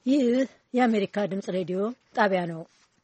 ይህ የአሜሪካ ድምፅ ሬዲዮ ጣቢያ ነው።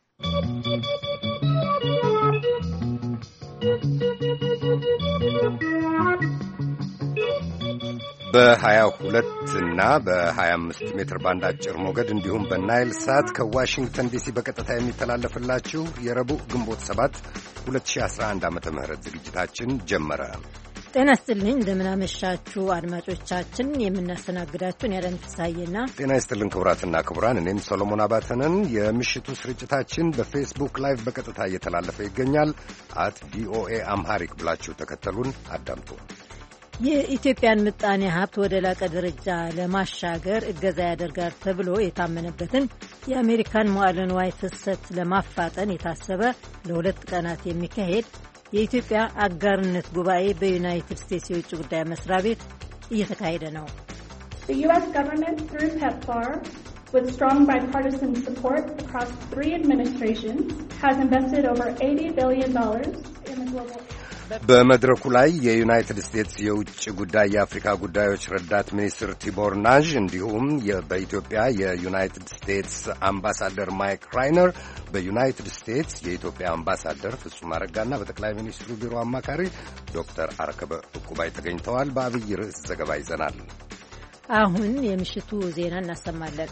በ22 እና በ25 ሜትር ባንድ አጭር ሞገድ እንዲሁም በናይል ሳት ከዋሽንግተን ዲሲ በቀጥታ የሚተላለፍላችሁ የረቡዕ ግንቦት 7 2011 ዓ.ም ዝግጅታችን ጀመረ። ጤና ይስጥልኝ፣ እንደምናመሻችሁ አድማጮቻችን። የምናስተናግዳችሁን ያለን ፍሳዬና ጤና ይስጥልን ክቡራትና ክቡራን፣ እኔም ሰሎሞን አባተንን። የምሽቱ ስርጭታችን በፌስቡክ ላይቭ በቀጥታ እየተላለፈ ይገኛል። @ቪኦኤ አምሃሪክ ብላችሁ ተከተሉን አዳምጡ። የኢትዮጵያን ምጣኔ ሀብት ወደ ላቀ ደረጃ ለማሻገር እገዛ ያደርጋል ተብሎ የታመነበትን የአሜሪካን መዋዕለ ንዋይ ፍሰት ለማፋጠን የታሰበ ለ2 ቀናት የሚካሄድ የኢትዮጵያ አጋርነት ጉባኤ በዩናይትድ ስቴትስ የውጭ ጉዳይ መስሪያ ቤት እየተካሄደ ነው። The U.S. government through PEPFAR with strong bipartisan support across 3 administrations has invested over $80 billion in the global በመድረኩ ላይ የዩናይትድ ስቴትስ የውጭ ጉዳይ የአፍሪካ ጉዳዮች ረዳት ሚኒስትር ቲቦር ናዥ እንዲሁም በኢትዮጵያ የዩናይትድ ስቴትስ አምባሳደር ማይክ ራይነር፣ በዩናይትድ ስቴትስ የኢትዮጵያ አምባሳደር ፍጹም አረጋና በጠቅላይ ሚኒስትሩ ቢሮ አማካሪ ዶክተር አርከበ ዕቁባይ ተገኝተዋል። በአብይ ርዕስ ዘገባ ይዘናል። አሁን የምሽቱ ዜና እናሰማለን።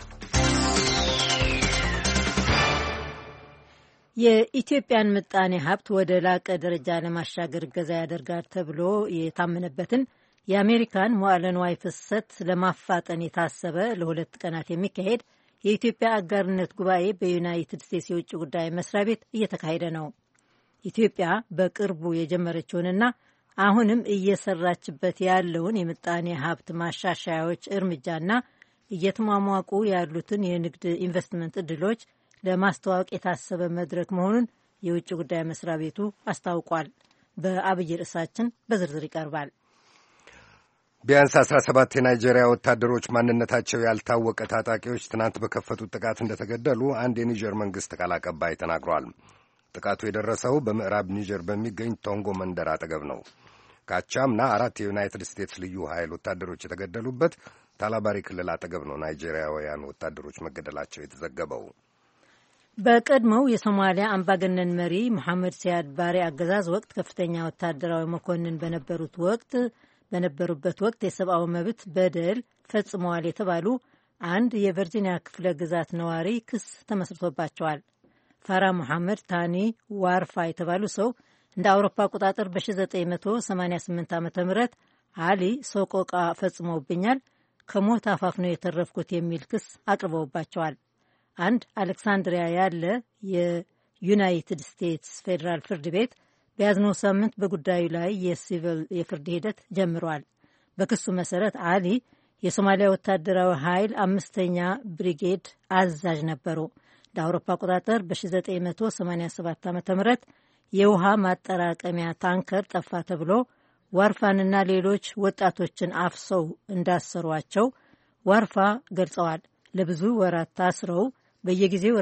የኢትዮጵያን ምጣኔ ሀብት ወደ ላቀ ደረጃ ለማሻገር እገዛ ያደርጋል ተብሎ የታመነበትን የአሜሪካን መዋዕለ ንዋይ ፍሰት ለማፋጠን የታሰበ ለ2 ቀናት የሚካሄድ የኢትዮጵያ አጋርነት ጉባኤ በዩናይትድ ስቴትስ የውጭ ጉዳይ መስሪያ ቤት እየተካሄደ ነው። ኢትዮጵያ በቅርቡ የጀመረችውንና አሁንም እየሰራችበት ያለውን የምጣኔ ሀብት ማሻሻያዎች እርምጃና እየተሟሟቁ ያሉትን የንግድ ኢንቨስትመንት ዕድሎች ለማስተዋወቅ የታሰበ መድረክ መሆኑን የውጭ ጉዳይ መስሪያ ቤቱ አስታውቋል። በአብይ ርዕሳችን በዝርዝር ይቀርባል። ቢያንስ 17 የናይጄሪያ ወታደሮች ማንነታቸው ያልታወቀ ታጣቂዎች ትናንት በከፈቱት ጥቃት እንደተገደሉ አንድ የኒጀር መንግሥት ቃል አቀባይ ተናግሯል። ጥቃቱ የደረሰው በምዕራብ ኒጀር በሚገኝ ቶንጎ መንደር አጠገብ ነው። ካቻምና 4 የዩናይትድ ስቴትስ ልዩ ኃይል ወታደሮች የተገደሉበት ታላባሪ ክልል አጠገብ ነው ናይጄሪያውያን ወታደሮች መገደላቸው የተዘገበው። በቀድሞው የሶማሊያ አምባገነን መሪ መሐመድ ሲያድ ባሬ አገዛዝ ወቅት ከፍተኛ ወታደራዊ መኮንን በነበሩበት ወቅት የሰብአዊ መብት በደል ፈጽመዋል የተባሉ አንድ የቨርጂኒያ ክፍለ ግዛት ነዋሪ ክስ ተመስርቶባቸዋል። ፋራ መሐመድ ታኒ ዋርፋ የተባሉ ሰው እንደ አውሮፓ አቆጣጠር በ1988 ዓ ም አሊ ሰቆቃ ፈጽመውብኛል፣ ከሞት አፋፍ ነው የተረፍኩት የሚል ክስ አቅርበውባቸዋል። አንድ አሌክሳንድሪያ ያለ የዩናይትድ ስቴትስ ፌዴራል ፍርድ ቤት በያዝነው ሳምንት በጉዳዩ ላይ የሲቪል የፍርድ ሂደት ጀምሯል። በክሱ መሰረት አሊ የሶማሊያ ወታደራዊ ኃይል 5ኛ ብሪጌድ አዛዥ ነበሩ። እንደ አውሮፓ አቆጣጠር በ1987 ዓ ም የውሃ ማጠራቀሚያ ታንከር ጠፋ ተብሎ ዋርፋንና ሌሎች ወጣቶችን አፍሰው እንዳሰሯቸው ዋርፋ ገልጸዋል። ለብዙ ወራት ታስረው በየጊዜው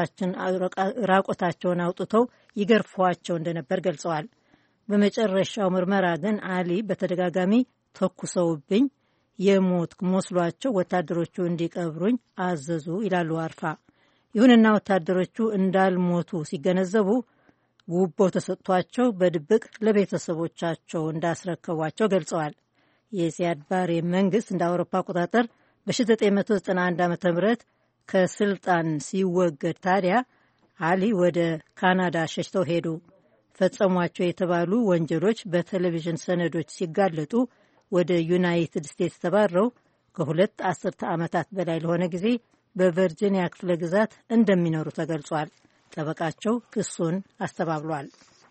ራቆታቸውን አውጥተው ይገርፏቸው እንደነበር ገልጸዋል። በመጨረሻው ምርመራ ግን አሊ በተደጋጋሚ ተኩሰውብኝ የሞት መስሏቸው ወታደሮቹ እንዲቀብሩኝ አዘዙ ይላሉ ዋርፋ። ይሁንና ወታደሮቹ እንዳልሞቱ ሲገነዘቡ ጉቦ ተሰጥቷቸው በድብቅ ለቤተሰቦቻቸው እንዳስረከቧቸው ገልጸዋል። የሲያድ ባሬ መንግስት እንደ አውሮፓ አቆጣጠር በ1991 ዓ ም ከስልጣን ሲወገድ ታዲያ አሊ ወደ ካናዳ ሸሽተው ሄዱ። ፈጸሟቸው የተባሉ ወንጀሎች በቴሌቪዥን ሰነዶች ሲጋለጡ ወደ ዩናይትድ ስቴትስ ተባረው ከ2 አስርተ ዓመታት በላይ ለሆነ ጊዜ በቨርጂኒያ ክፍለ ግዛት እንደሚኖሩ ተገልጿል። ጠበቃቸው ክሱን አስተባብሏል።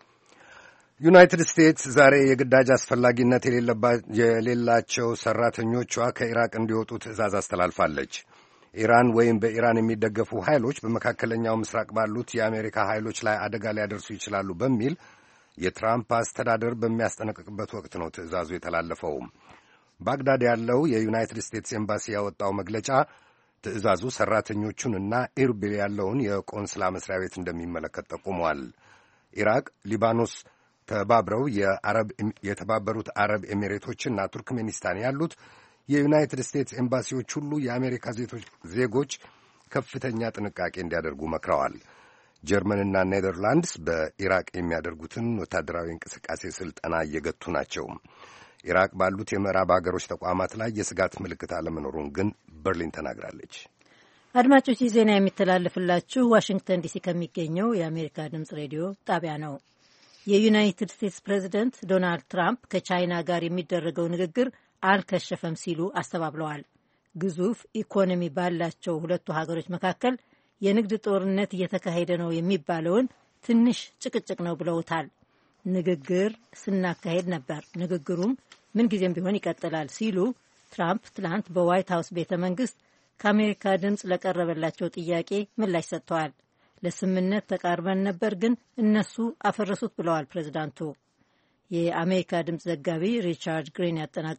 ዩናይትድ ስቴትስ ዛሬ የግዳጅ አስፈላጊነት የሌላቸው ሰራተኞቿ ከኢራቅ እንዲወጡ ትዕዛዝ አስተላልፋለች። ኢራን ወይም በኢራን የሚደገፉ ኃይሎች በመካከለኛው ምስራቅ ባሉት የአሜሪካ ኃይሎች ላይ አደጋ ሊያደርሱ ይችላሉ በሚል የትራምፕ አስተዳደር በሚያስጠነቅቅበት ወቅት ነው ትዕዛዙ የተላለፈው። ባግዳድ ያለው የዩናይትድ ስቴትስ ኤምባሲ ያወጣው መግለጫ ትዕዛዙ ሰራተኞቹንና ኢርቢል ያለውን የቆንስላ መስሪያ ቤት እንደሚመለከት ጠቁሟል። ኢራቅ፣ ሊባኖስ ተባብረው የተባበሩት አረብ ኤሚሬቶችና ቱርክሜኒስታን ያሉት የዩናይትድ ስቴትስ ኤምባሲዎች ሁሉ የአሜሪካ ዜጎች ከፍተኛ ጥንቃቄ እንዲያደርጉ መክረዋል። ጀርመንና ኔዘርላንድስ በኢራቅ የሚያደርጉትን ወታደራዊ እንቅስቃሴ ስልጠና እየገቱ ናቸው። ኢራቅ ባሉት የምዕራብ አገሮች ተቋማት ላይ የስጋት ምልክት አለመኖሩን ግን በርሊን ተናግራለች። አድማጮች ይህ ዜና የሚተላለፍላችሁ ዋሽንግተን ዲሲ ከሚገኘው የአሜሪካ ድምፅ ሬዲዮ ጣቢያ ነው። የዩናይትድ ስቴትስ ፕሬዚደንት ዶናልድ ትራምፕ ከቻይና ጋር የሚደረገው ንግግር አልከሸፈም ሲሉ አስተባብለዋል። ግዙፍ ኢኮኖሚ ባላቸው ሁለቱ ሀገሮች መካከል የንግድ ጦርነት እየተካሄደ ነው የሚባለውን ትንሽ ጭቅጭቅ ነው ብለውታል። ንግግር ስናካሄድ ነበር፣ ንግግሩም ምንጊዜም ቢሆን ይቀጥላል ሲሉ ትራምፕ ትላንት በዋይት ሀውስ ቤተ መንግስት ከአሜሪካ ድምፅ ለቀረበላቸው ጥያቄ ምላሽ ሰጥተዋል። ለስምምነት ተቃርበን ነበር፣ ግን እነሱ አፈረሱት ብለዋል ፕሬዚዳንቱ። የአሜሪካ ድምፅ ዘጋቢ ሪቻርድ ግሪን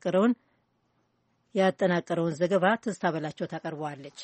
ያጠናቀረውን ዘገባ ትዝታ በላቸው ታቀርበዋለች።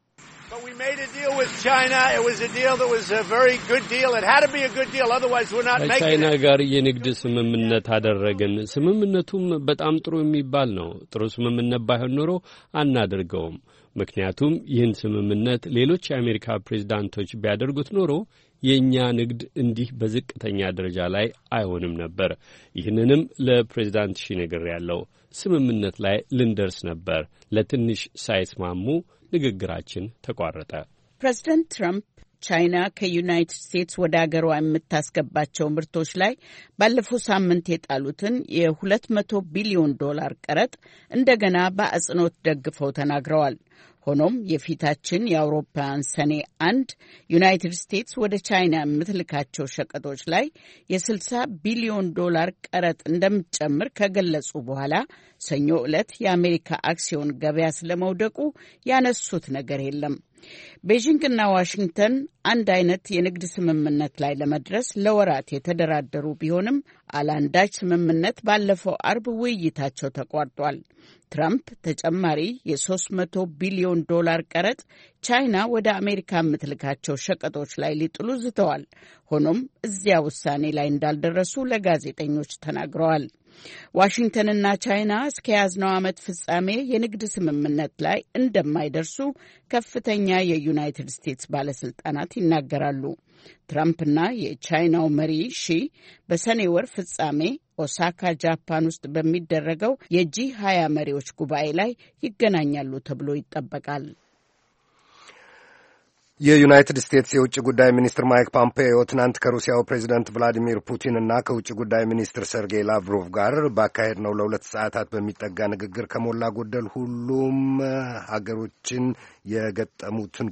ከቻይና ጋር የንግድ ስምምነት አደረግን። ስምምነቱም በጣም ጥሩ የሚባል ነው። ጥሩ ስምምነት ባይሆን ኖሮ አናደርገውም። ምክንያቱም ይህን ስምምነት ሌሎች የአሜሪካ ፕሬዝዳንቶች ቢያደርጉት ኖሮ የእኛ ንግድ እንዲህ በዝቅተኛ ደረጃ ላይ አይሆንም ነበር። ይህንንም ለፕሬዝዳንት ሺ ነግሬያለሁ። ስምምነት ላይ ልንደርስ ነበር። ለትንሽ ሳይስማሙ ንግግራችን ተቋረጠ። ፕሬዚደንት ትራምፕ ቻይና ከዩናይትድ ስቴትስ ወደ አገሯ የምታስገባቸው ምርቶች ላይ ባለፈው ሳምንት የጣሉትን $200 ቢሊዮን ቀረጥ እንደገና በአጽንኦት ደግፈው ተናግረዋል። ሆኖም የፊታችን የአውሮፓውያን ሰኔ 1 ዩናይትድ ስቴትስ ወደ ቻይና የምትልካቸው ሸቀጦች ላይ $60 ቢሊዮን ቀረጥ እንደምትጨምር ከገለጹ በኋላ ሰኞ ዕለት የአሜሪካ አክሲዮን ገበያ ስለመውደቁ ያነሱት ነገር የለም። ቤጂንግና ዋሽንግተን አንድ አይነት የንግድ ስምምነት ላይ ለመድረስ ለወራት የተደራደሩ ቢሆንም አላንዳች ስምምነት ባለፈው አርብ ውይይታቸው ተቋርጧል። ትራምፕ ተጨማሪ $300 ቢሊዮን ቀረጥ ቻይና ወደ አሜሪካ የምትልካቸው ሸቀጦች ላይ ሊጥሉ ዝተዋል። ሆኖም እዚያ ውሳኔ ላይ እንዳልደረሱ ለጋዜጠኞች ተናግረዋል። ዋሽንግተንና ቻይና እስከ ያዝነው ዓመት ፍጻሜ የንግድ ስምምነት ላይ እንደማይደርሱ ከፍተኛ የዩናይትድ ስቴትስ ባለስልጣናት ይናገራሉ። ትራምፕና የቻይናው መሪ ሺ በሰኔ ወር ፍጻሜ ኦሳካ ጃፓን ውስጥ በሚደረገው የጂ20 መሪዎች ጉባኤ ላይ ይገናኛሉ ተብሎ ይጠበቃል። የዩናይትድ ስቴትስ የውጭ ጉዳይ ሚኒስትር ማይክ ፖምፔዮ ትናንት ከሩሲያው ፕሬዚደንት ቭላዲሚር ፑቲን እና ከውጭ ጉዳይ ሚኒስትር ሰርጌይ ላቭሮቭ ጋር ባካሄድነው ለ2 ሰዓታት በሚጠጋ ንግግር ከሞላ ጎደል ሁሉም ሀገሮቻችን የገጠሟቸውን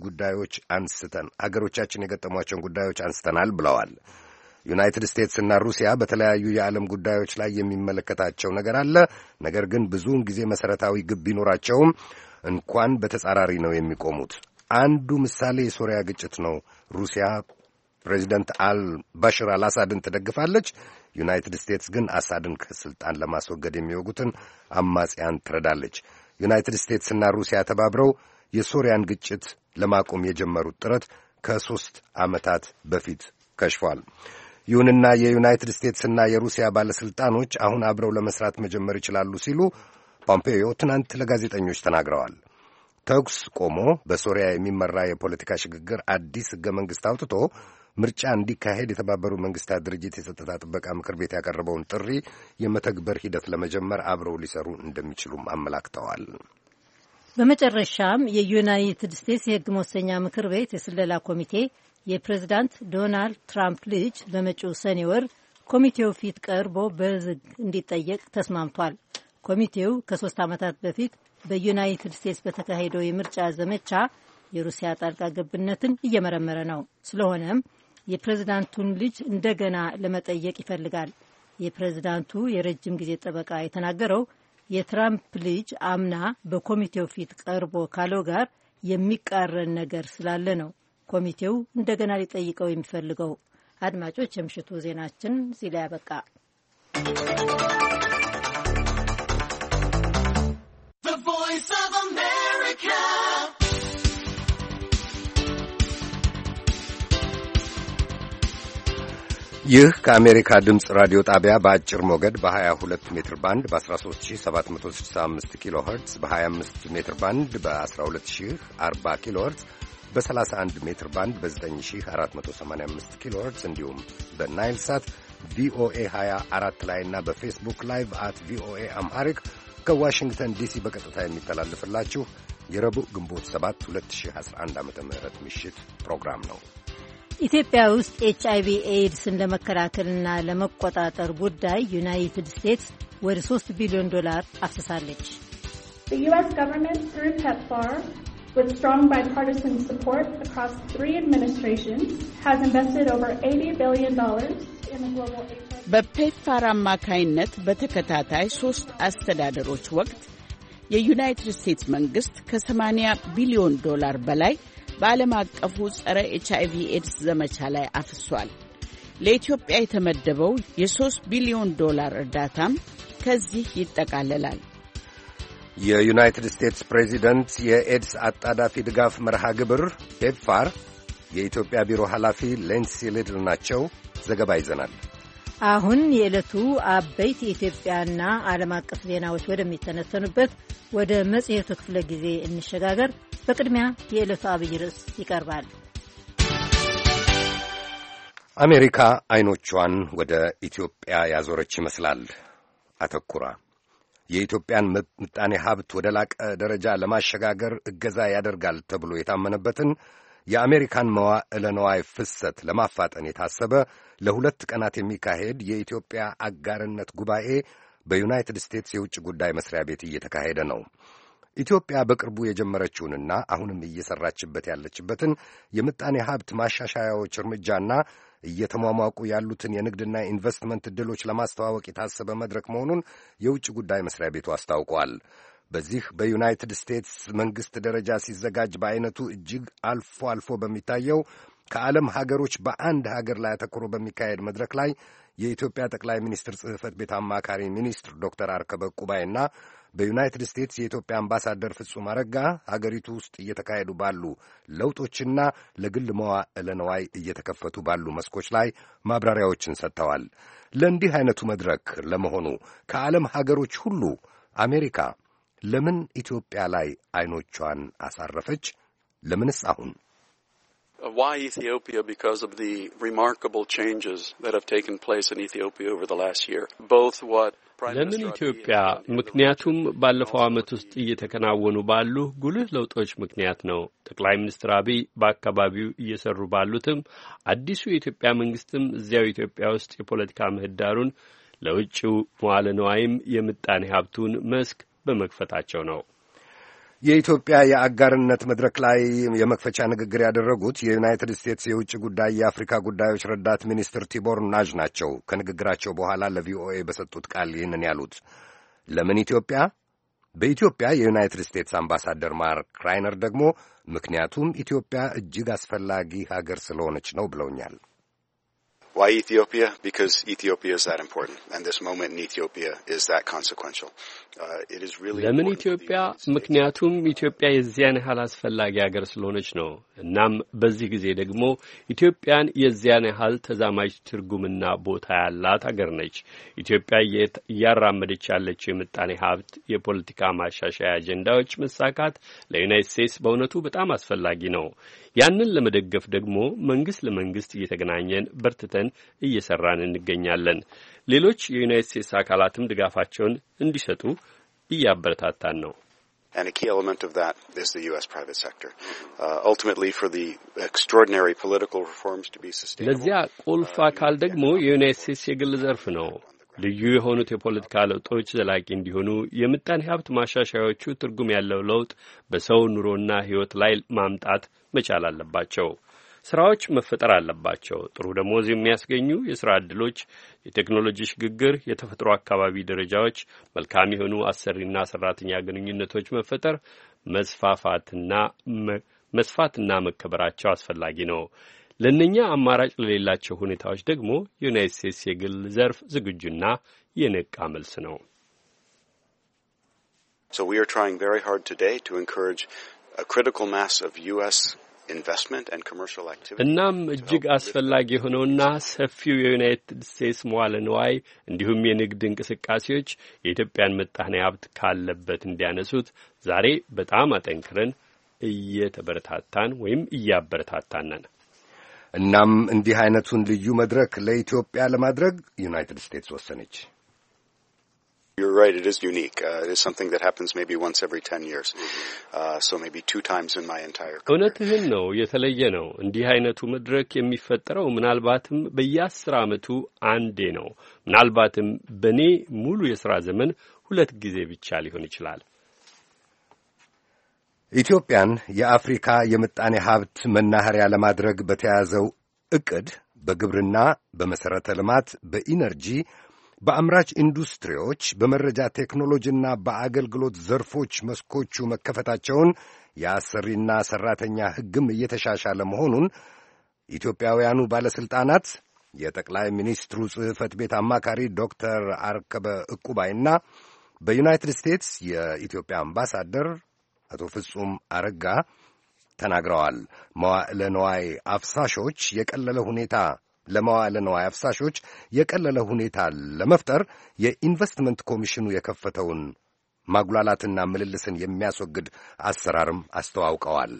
ጉዳዮች አንስተናል ብለዋል። ዩናይትድ ስቴትስና ሩሲያ በተለያዩ የዓለም ጉዳዮች ላይ የሚመለከታቸው ነገር አለ። ነገር ግን ብዙውን ጊዜ መሠረታዊ ግብ ቢኖራቸውም እንኳን በተጻራሪ ነው የሚቆሙት። አንዱ ምሳሌ የሶሪያ ግጭት ነው። ሩሲያ ፕሬዚደንት ባሽር አልአሳድን ትደግፋለች። ዩናይትድ ስቴትስ ግን አሳድን ከስልጣን ለማስወገድ የሚወጉትን አማጽያን ትረዳለች። ዩናይትድ ስቴትስና ሩሲያ ተባብረው የሶሪያን ግጭት ለማቆም የጀመሩት ጥረት ከ3 ዓመታት በፊት ከሽፏል። ይሁንና የዩናይትድ ስቴትስና የሩሲያ ባለሥልጣኖች አሁን አብረው ለመስራት መጀመር ይችላሉ ሲሉ ፖምፔዮ ትናንት ለጋዜጠኞች ተናግረዋል። ተኩስ ቆሞ በሶሪያ የሚመራ የፖለቲካ ሽግግር አዲስ ሕገ መንግሥት አውጥቶ ምርጫ እንዲካሄድ የተባበሩት መንግሥታት ድርጅት የጸጥታ ጥበቃ ምክር ቤት ያቀረበውን ጥሪ የመተግበር ሂደት ለመጀመር አብረው ሊሰሩ እንደሚችሉም አመላክተዋል። በመጨረሻም የዩናይትድ ስቴትስ የሕግ መወሰኛ ምክር ቤት የስለላ ኮሚቴ የፕሬዝዳንት ዶናልድ ትራምፕ ልጅ በመጪው ሰኔ ወር ኮሚቴው ፊት ቀርቦ በዝግ እንዲጠየቅ ተስማምቷል። ኮሚቴው ከ3 ዓመታት በፊት በዩናይትድ ስቴትስ በተካሄደው የምርጫ ዘመቻ የሩሲያ ጣልቃ ገብነትን እየመረመረ ነው። ስለሆነም የፕሬዝዳንቱን ልጅ እንደገና ለመጠየቅ ይፈልጋል። የፕሬዝዳንቱ የረጅም ጊዜ ጠበቃ የተናገረው የትራምፕ ልጅ አምና በኮሚቴው ፊት ቀርቦ ካለው ጋር የሚቃረን ነገር ስላለ ነው ኮሚቴው እንደገና ሊጠይቀው የሚፈልገው። አድማጮች፣ የምሽቱ ዜናችን እዚህ ላይ ያበቃ። ይህ ከአሜሪካ ድምፅ ራዲዮ ጣቢያ በአጭር ሞገድ በ22 ሜትር ባንድ በ13765 ኪሎ ኸርትዝ በ25 ሜትር ባንድ በ12040 ኪሎ ኸርትዝ በ31 ሜትር ባንድ በ9485 ኪሎ ኸርትዝ እንዲሁም በናይል ሳት ቪኦኤ 24 ላይ እና በፌስቡክ ላይቭ አት ቪኦኤ አምሃሪክ ከዋሽንግተን ዲሲ በቀጥታ የሚተላለፍላችሁ የረቡዕ ግንቦት 7 2011 ዓ.ም ምሽት ፕሮግራም ነው። ኢትዮጵያ ውስጥ ኤችአይቪ ኤድስን ለመከላከልና ለመቆጣጠር ጉዳይ ዩናይትድ ስቴትስ ወደ $3 ቢሊዮን አፍስሳለች። The U.S. government through PEPFAR with strong bipartisan support across 3 administrations has invested over $80 billion in the global HIV. በፔፕፋር አማካይነት በተከታታይ 3 አስተዳደሮች ወቅት የዩናይትድ ስቴትስ መንግስት ከ$80 ቢሊዮን በላይ በዓለም አቀፉ ጸረ ኤችአይቪ ኤድስ ዘመቻ ላይ አፍሷል። ለኢትዮጵያ የተመደበው የ$3 ቢሊዮን እርዳታም ከዚህ ይጠቃለላል። የዩናይትድ ስቴትስ ፕሬዚደንት የኤድስ አጣዳፊ ድጋፍ መርሃ ግብር ፔፕፋር የኢትዮጵያ ቢሮ ኃላፊ ሌንሲ ሊድል ናቸው። ዘገባ ይዘናል። አሁን የዕለቱ አበይት የኢትዮጵያና ዓለም አቀፍ ዜናዎች ወደሚተነተኑበት ወደ መጽሔቱ ክፍለ ጊዜ እንሸጋገር። በቅድሚያ የዕለቱ አብይ ርዕስ ይቀርባል። አሜሪካ አይኖቿን ወደ ኢትዮጵያ ያዞረች ይመስላል። አተኩራ የኢትዮጵያን ምጣኔ ሀብት ወደ ላቀ ደረጃ ለማሸጋገር እገዛ ያደርጋል ተብሎ የታመነበትን የአሜሪካን መዋዕለ ነዋይ ፍሰት ለማፋጠን የታሰበ ለ2 ቀናት የሚካሄድ የኢትዮጵያ አጋርነት ጉባኤ በዩናይትድ ስቴትስ የውጭ ጉዳይ መስሪያ ቤት እየተካሄደ ነው። ኢትዮጵያ በቅርቡ የጀመረችውንና አሁንም እየሰራችበት ያለችበትን የምጣኔ ሀብት ማሻሻያዎች እርምጃና እየተሟሟቁ ያሉትን የንግድና ኢንቨስትመንት ዕድሎች ለማስተዋወቅ የታሰበ መድረክ መሆኑን የውጭ ጉዳይ መስሪያ ቤቱ አስታውቋል። በዚህ በዩናይትድ ስቴትስ መንግሥት ደረጃ ሲዘጋጅ በዐይነቱ እጅግ አልፎ አልፎ በሚታየው ከዓለም ሀገሮች በአንድ ሀገር ላይ አተኩሮ በሚካሄድ መድረክ ላይ የኢትዮጵያ ጠቅላይ ሚኒስትር ጽሕፈት ቤት አማካሪ ሚኒስትር ዶክተር አርከበ ቁባይና በዩናይትድ ስቴትስ የኢትዮጵያ አምባሳደር ፍጹም አረጋ ሀገሪቱ ውስጥ እየተካሄዱ ባሉ ለውጦችና ለግል መዋዕለ ነዋይ እየተከፈቱ ባሉ መስኮች ላይ ማብራሪያዎችን ሰጥተዋል። ለእንዲህ አይነቱ መድረክ ለመሆኑ ከዓለም ሀገሮች ሁሉ አሜሪካ ለምን ኢትዮጵያ ላይ አይኖቿን አሳረፈች? ለምንስ አሁን? Why Ethiopia? Because of the remarkable changes that have taken place in Ethiopia over the last year. Both what ለምን ኢትዮጵያ? ምክንያቱም ባለፈው ዓመት ውስጥ እየተከናወኑ ባሉ ጉልህ ለውጦች ምክንያት ነው። ጠቅላይ ሚኒስትር አብይ በአካባቢው እየሰሩ ባሉትም አዲሱ የኢትዮጵያ መንግስትም እዚያው ኢትዮጵያ ውስጥ የፖለቲካ ምህዳሩን ለውጭው መዋዕለ ንዋይም የምጣኔ ሀብቱን መስክ በመክፈታቸው ነው። የኢትዮጵያ የአጋርነት መድረክ ላይ የመክፈቻ ንግግር ያደረጉት የዩናይትድ ስቴትስ የውጭ ጉዳይ የአፍሪካ ጉዳዮች ረዳት ሚኒስትር ቲቦር ናዥ ናቸው። ከንግግራቸው በኋላ ለቪኦኤ በሰጡት ቃል ይህንን ያሉት ለምን ኢትዮጵያ? በኢትዮጵያ የዩናይትድ ስቴትስ አምባሳደር ማርክ ራይነር ደግሞ ምክንያቱም ኢትዮጵያ እጅግ አስፈላጊ ሀገር ስለሆነች ነው ብለውኛል። Why Ethiopia? Because Ethiopia is that important, and this moment in Ethiopia is that consequential. It is really ለምን ኢትዮጵያ? ምክንያቱም ኢትዮጵያ የዚያን ያህል አስፈላጊ ሀገር ስለሆነች ነው። እናም በዚህ ጊዜ ደግሞ ኢትዮጵያን የዚያን ያህል ተዛማጅ ትርጉምና ቦታ ያላት ሀገር ነች። ኢትዮጵያ እያራመደች ያለችው የምጣኔ ሀብት የፖለቲካ ማሻሻያ አጀንዳዎች መሳካት ለዩናይትድ ስቴትስ በእውነቱ በጣም አስፈላጊ ነው። ያንን ለመደገፍ ደግሞ መንግስት ለመንግስት እየተገናኘን በርትተን እየሰራን እንገኛለን። ሌሎች የዩናይትድ ስቴትስ አካላትም ድጋፋቸውን እንዲሰጡ እያበረታታን ነው። And a key element of that is the U.S. private sector. Ultimately, for the extraordinary political reforms to be sustainable. ለዚያ ቁልፍ አካል ደግሞ የዩናይትድ ስቴትስ የግል ዘርፍ ነው። ልዩ የሆኑት የፖለቲካ ለውጦች ዘላቂ እንዲሆኑ የምጣኔ ሀብት ማሻሻያዎቹ ትርጉም ያለው ለውጥ በሰው ኑሮና ሕይወት ላይ ማምጣት መቻል አለባቸው። ስራዎች መፈጠር አለባቸው። ጥሩ ደሞዝ የሚያስገኙ የሥራ ዕድሎች፣ የቴክኖሎጂ ሽግግር፣ የተፈጥሮ አካባቢ ደረጃዎች፣ መልካም የሆኑ አሰሪና ሰራተኛ ግንኙነቶች መፈጠር፣ መስፋትና መከበራቸው አስፈላጊ ነው። ለእነኛ አማራጭ ለሌላቸው ሁኔታዎች ደግሞ የዩናይትድ ስቴትስ የግል ዘርፍ ዝግጁና የነቃ መልስ ነው። So we are trying very hard today to encourage a critical mass of U.S. investment and commercial activity. እናም እጅግ አስፈላጊ የሆነውና ሰፊው የዩናይትድ ስቴትስ መዋለ ንዋይ እንዲሁም የንግድ እንቅስቃሴዎች የኢትዮጵያን ምጣኔ ሀብት ካለበት እንዲያነሱት ዛሬ በጣም አጠንክረን እየተበረታታን ወይም እያበረታታን ነን። እናም እንዲህ አይነቱን ልዩ መድረክ ለኢትዮጵያ ለማድረግ ዩናይትድ ስቴትስ ወሰነች። You're right, it is unique. It is something that happens maybe once every 10 years. So maybe 2 times in my entire career. እውነትህን ነው፣ የተለየ ነው። እንዲህ አይነቱ መድረክ የሚፈጠረው ምናልባትም በየ10 ዓመቱ አንዴ ነው። ምናልባትም በኔ ሙሉ የሥራ ዘመን 2 ጊዜ ብቻ ሊሆን ይችላል። ኢትዮጵያን የአፍሪካ የምጣኔ ሀብት መናኸሪያ ለማድረግ በተያዘው ዕቅድ በግብርና፣ በመሠረተ ልማት፣ በኢነርጂ፣ በአምራች ኢንዱስትሪዎች፣ በመረጃ ቴክኖሎጂና በአገልግሎት ዘርፎች መስኮቹ መከፈታቸውን የአሰሪና ሠራተኛ ሕግም እየተሻሻለ መሆኑን ኢትዮጵያውያኑ ባለሥልጣናት የጠቅላይ ሚኒስትሩ ጽሕፈት ቤት አማካሪ ዶክተር አርከበ ዕቁባይና በዩናይትድ ስቴትስ የኢትዮጵያ አምባሳደር አቶ ፍጹም አረጋ ተናግረዋል። መዋዕለ ንዋይ አፍሳሾች የቀለለ ሁኔታ ለመዋዕለ ንዋይ አፍሳሾች የቀለለ ሁኔታ ለመፍጠር የኢንቨስትመንት ኮሚሽኑ የከፈተውን ማጉላላትና ምልልስን የሚያስወግድ አሰራርም አስተዋውቀዋል።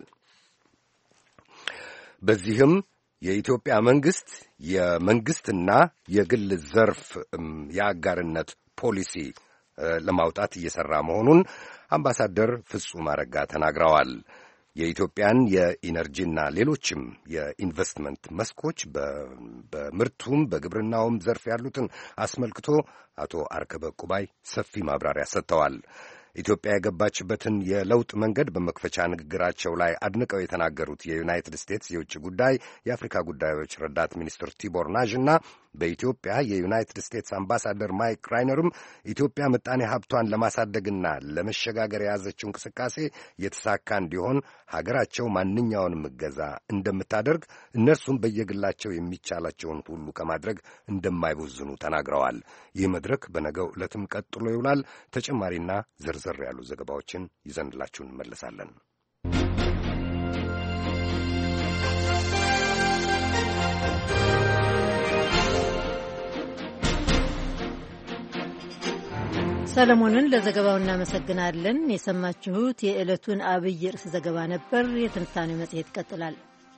በዚህም የኢትዮጵያ መንግስት የመንግስትና የግል ዘርፍ የአጋርነት ፖሊሲ ለማውጣት እየሰራ መሆኑን አምባሳደር ፍጹም አረጋ ተናግረዋል። የኢትዮጵያን የኢነርጂና ሌሎችም የኢንቨስትመንት መስኮች በምርቱም በግብርናውም ዘርፍ ያሉትን አስመልክቶ አቶ አርከበ ዕቁባይ ሰፊ ማብራሪያ ሰጥተዋል። ኢትዮጵያ የገባችበትን የለውጥ መንገድ በመክፈቻ ንግግራቸው ላይ አድንቀው የተናገሩት የዩናይትድ ስቴትስ የውጭ ጉዳይ የአፍሪካ ጉዳዮች ረዳት ሚኒስትር ቲቦር ናዥ እና በኢትዮጵያ የዩናይትድ ስቴትስ አምባሳደር ማይክ ራይነርም ኢትዮጵያ ምጣኔ ሀብቷን ለማሳደግና ለመሸጋገር የያዘችው እንቅስቃሴ የተሳካ እንዲሆን ሀገራቸው ማንኛውንም እገዛ እንደምታደርግ እነርሱም በየግላቸው የሚቻላቸውን ሁሉ ከማድረግ እንደማይቦዝኑ ተናግረዋል። ይህ መድረክ በነገው ዕለትም ቀጥሎ ይውላል። ተጨማሪና ዝርዝር ያሉ ዘገባዎችን ይዘንላችሁ እንመለሳለን። ሰለሞንን ለዘገባው እናመሰግናለን። የሰማችሁት የዕለቱን አብይ ርዕስ ዘገባ ነበር። የትንታኔው መጽሔት ይቀጥላል።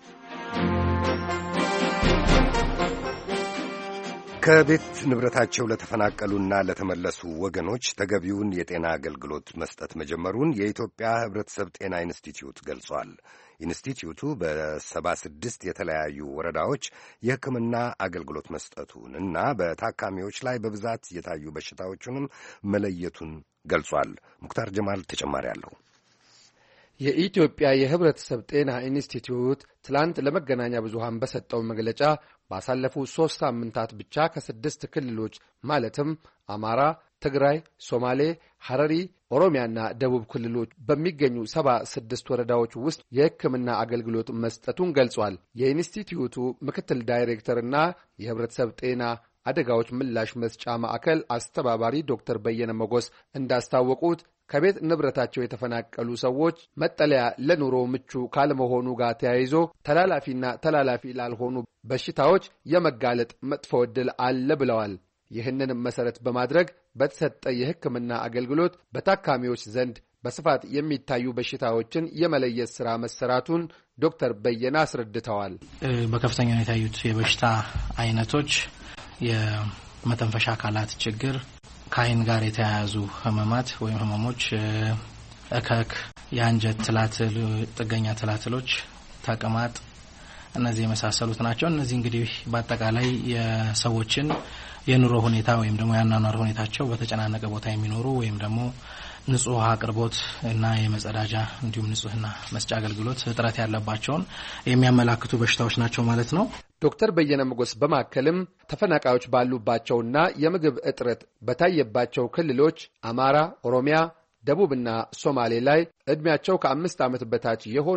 ከቤት ንብረታቸው ለተፈናቀሉና ለተመለሱ ወገኖች ተገቢውን የጤና አገልግሎት መስጠት መጀመሩን የኢትዮጵያ ሕብረተሰብ ጤና ኢንስቲትዩት ገልጿል። ኢንስቲትዩቱ በ76 የተለያዩ ወረዳዎች የሕክምና አገልግሎት መስጠቱንና በታካሚዎች ላይ በብዛት የታዩ በሽታዎቹንም መለየቱን ገልጿል። ሙክታር ጀማል ተጨማሪ አለው። የኢትዮጵያ የሕብረተሰብ ጤና ኢንስቲትዩት ትላንት ለመገናኛ ብዙሃን በሰጠው መግለጫ ባሳለፉት 3 ሳምንታት ብቻ ከ6 ክልሎች ማለትም አማራ፣ ትግራይ፣ ሶማሌ፣ ሐረሪ፣ ኦሮሚያና ደቡብ ክልሎች በሚገኙ 76 ወረዳዎች ውስጥ የሕክምና አገልግሎት መስጠቱን ገልጿል። የኢንስቲትዩቱ ምክትል ዳይሬክተርና የሕብረተሰብ ጤና አደጋዎች ምላሽ መስጫ ማዕከል አስተባባሪ ዶክተር በየነ መጎስ እንዳስታወቁት ከቤት ንብረታቸው የተፈናቀሉ ሰዎች መጠለያ ለኑሮ ምቹ ካለመሆኑ ጋር ተያይዞ ተላላፊና ተላላፊ ላልሆኑ በሽታዎች የመጋለጥ መጥፎ ዕድል አለ ብለዋል። ይህንን መሰረት በማድረግ በተሰጠ የሕክምና አገልግሎት በታካሚዎች ዘንድ በስፋት የሚታዩ በሽታዎችን የመለየት ሥራ መሰራቱን ዶክተር በየነ አስረድተዋል። በከፍተኛ ሁኔታ የታዩት የበሽታ አይነቶች የመተንፈሻ አካላት ችግር፣ ከአይን ጋር የተያያዙ ህመማት ወይም ህመሞች፣ እከክ፣ የአንጀት ትላትል፣ ጥገኛ ትላትሎች፣ ተቅማጥ፣ እነዚህ የመሳሰሉት ናቸው። እነዚህ እንግዲህ በአጠቃላይ የሰዎችን የኑሮ ሁኔታ ወይም ደግሞ ያኗኗር ሁኔታቸው በተጨናነቀ ቦታ የሚኖሩ ወይም ደግሞ ንጹህ ውሃ አቅርቦት እና የመጸዳጃ እንዲሁም ንጹህና መስጫ አገልግሎት እጥረት ያለባቸውን የሚያመላክቱ በሽታዎች ናቸው ማለት ነው። ዶክተር በየነ መጎስ በማከልም ተፈናቃዮች ባሉባቸውና የምግብ እጥረት በታየባቸው ክልሎች አማራ፣ ኦሮሚያ፣ ደቡብና ሶማሌ ላይ ዕድሜያቸው ከ5 ዓመት በታች የሆኑ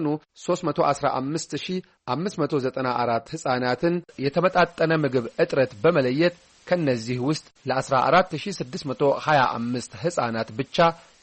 315594 ሕፃናትን የተመጣጠነ ምግብ እጥረት በመለየት ከነዚህ ውስጥ ለ14625 ሕፃናት ብቻ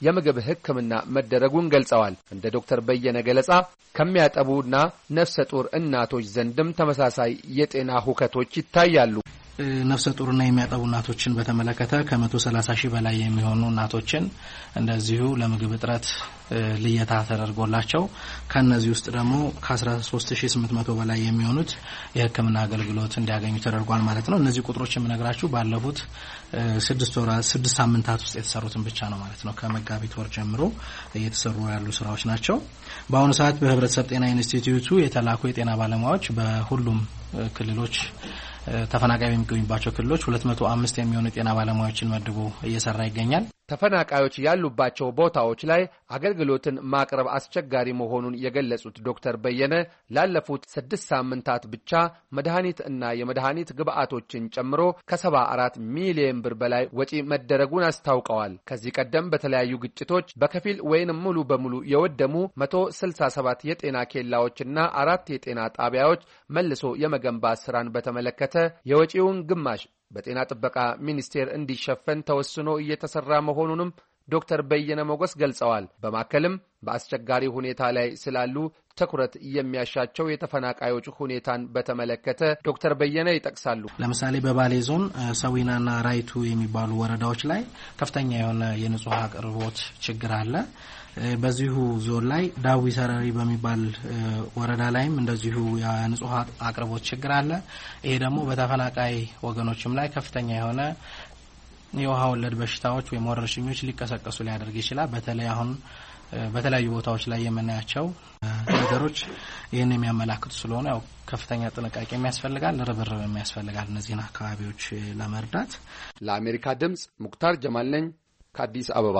የምግብ ሕክምና መደረጉን ገልጸዋል። እንደ ዶክተር በየነ ገለጻ ከሚያጠቡና ነፍሰ ጡር እናቶች ዘንድም ተመሳሳይ የጤና ሁከቶች ይታያሉ። ነፍሰ ጡርና የሚያጠቡ እናቶችን በተመለከተ ከ130,000 በላይ የሚሆኑ እናቶችን እንደዚሁ ለምግብ እጥረት ልየታ ተደርጎላቸው ከነዚህ ውስጥ ደግሞ ከ13800 በላይ የሚሆኑት የሕክምና አገልግሎት እንዲያገኙ ተደርጓል ማለት ነው። እነዚህ ቁጥሮች የምነግራችሁ ባለፉት 6 ሳምንታት ውስጥ የተሰሩትን ብቻ ነው ማለት ነው። ከመጋቢት ወር ጀምሮ እየተሰሩ ያሉ ስራዎች ናቸው። በአሁኑ ሰዓት በህብረተሰብ ጤና ኢንስቲትዩቱ የተላኩ የጤና ባለሙያዎች በሁሉም ክልሎች ተፈናቃይ የሚገኙባቸው ክልሎች 205 የሚሆኑ ጤና ባለሙያዎችን መድቦ እየሰራ ይገኛል። ተፈናቃዮች ያሉባቸው ቦታዎች ላይ አገልግሎትን ማቅረብ አስቸጋሪ መሆኑን የገለጹት ዶክተር በየነ ላለፉት 6 ሳምንታት ብቻ መድኃኒት እና የመድኃኒት ግብአቶችን ጨምሮ ከ74 ሚሊዮን ብር በላይ ወጪ መደረጉን አስታውቀዋል። ከዚህ ቀደም በተለያዩ ግጭቶች በከፊል ወይንም ሙሉ በሙሉ የወደሙ 167 የጤና ኬላዎችና 4 የጤና ጣቢያዎች መልሶ የመገንባት ስራን በተመለከተ የወጪውን ግማሽ በጤና ጥበቃ ሚኒስቴር እንዲሸፈን ተወስኖ እየተሰራ መሆኑንም ዶክተር በየነ ሞገስ ገልጸዋል። በማከልም በአስቸጋሪ ሁኔታ ላይ ስላሉ ትኩረት የሚያሻቸው የተፈናቃዮች ሁኔታን በተመለከተ ዶክተር በየነ ይጠቅሳሉ። ለምሳሌ በባሌ ዞን ሰዊናና ራይቱ የሚባሉ ወረዳዎች ላይ ከፍተኛ የሆነ የንጹህ አቅርቦት ችግር አለ። በዚሁ ዞን ላይ ዳዊ ሰረሪ በሚባል ወረዳ ላይም እንደዚሁ የንጹህ አቅርቦት ችግር አለ። ይሄ ደግሞ በተፈናቃይ ወገኖችም ላይ ከፍተኛ የሆነ የውሃ ወለድ በሽታዎች ወይም ወረርሽኞች ሊቀሰቀሱ ሊያደርግ ይችላል። በተለይ አሁን በተለያዩ ቦታዎች ላይ የምናያቸው ነገሮች ይሄን የሚያመላክቱ ስለሆነ ያው ከፍተኛ ጥንቃቄ የሚያስፈልጋል፣ ርብርብ የሚያስፈልጋል እነዚህን አካባቢዎች ለመርዳት። ለአሜሪካ ድምጽ ሙክታር ጀማል ነኝ ከአዲስ አበባ።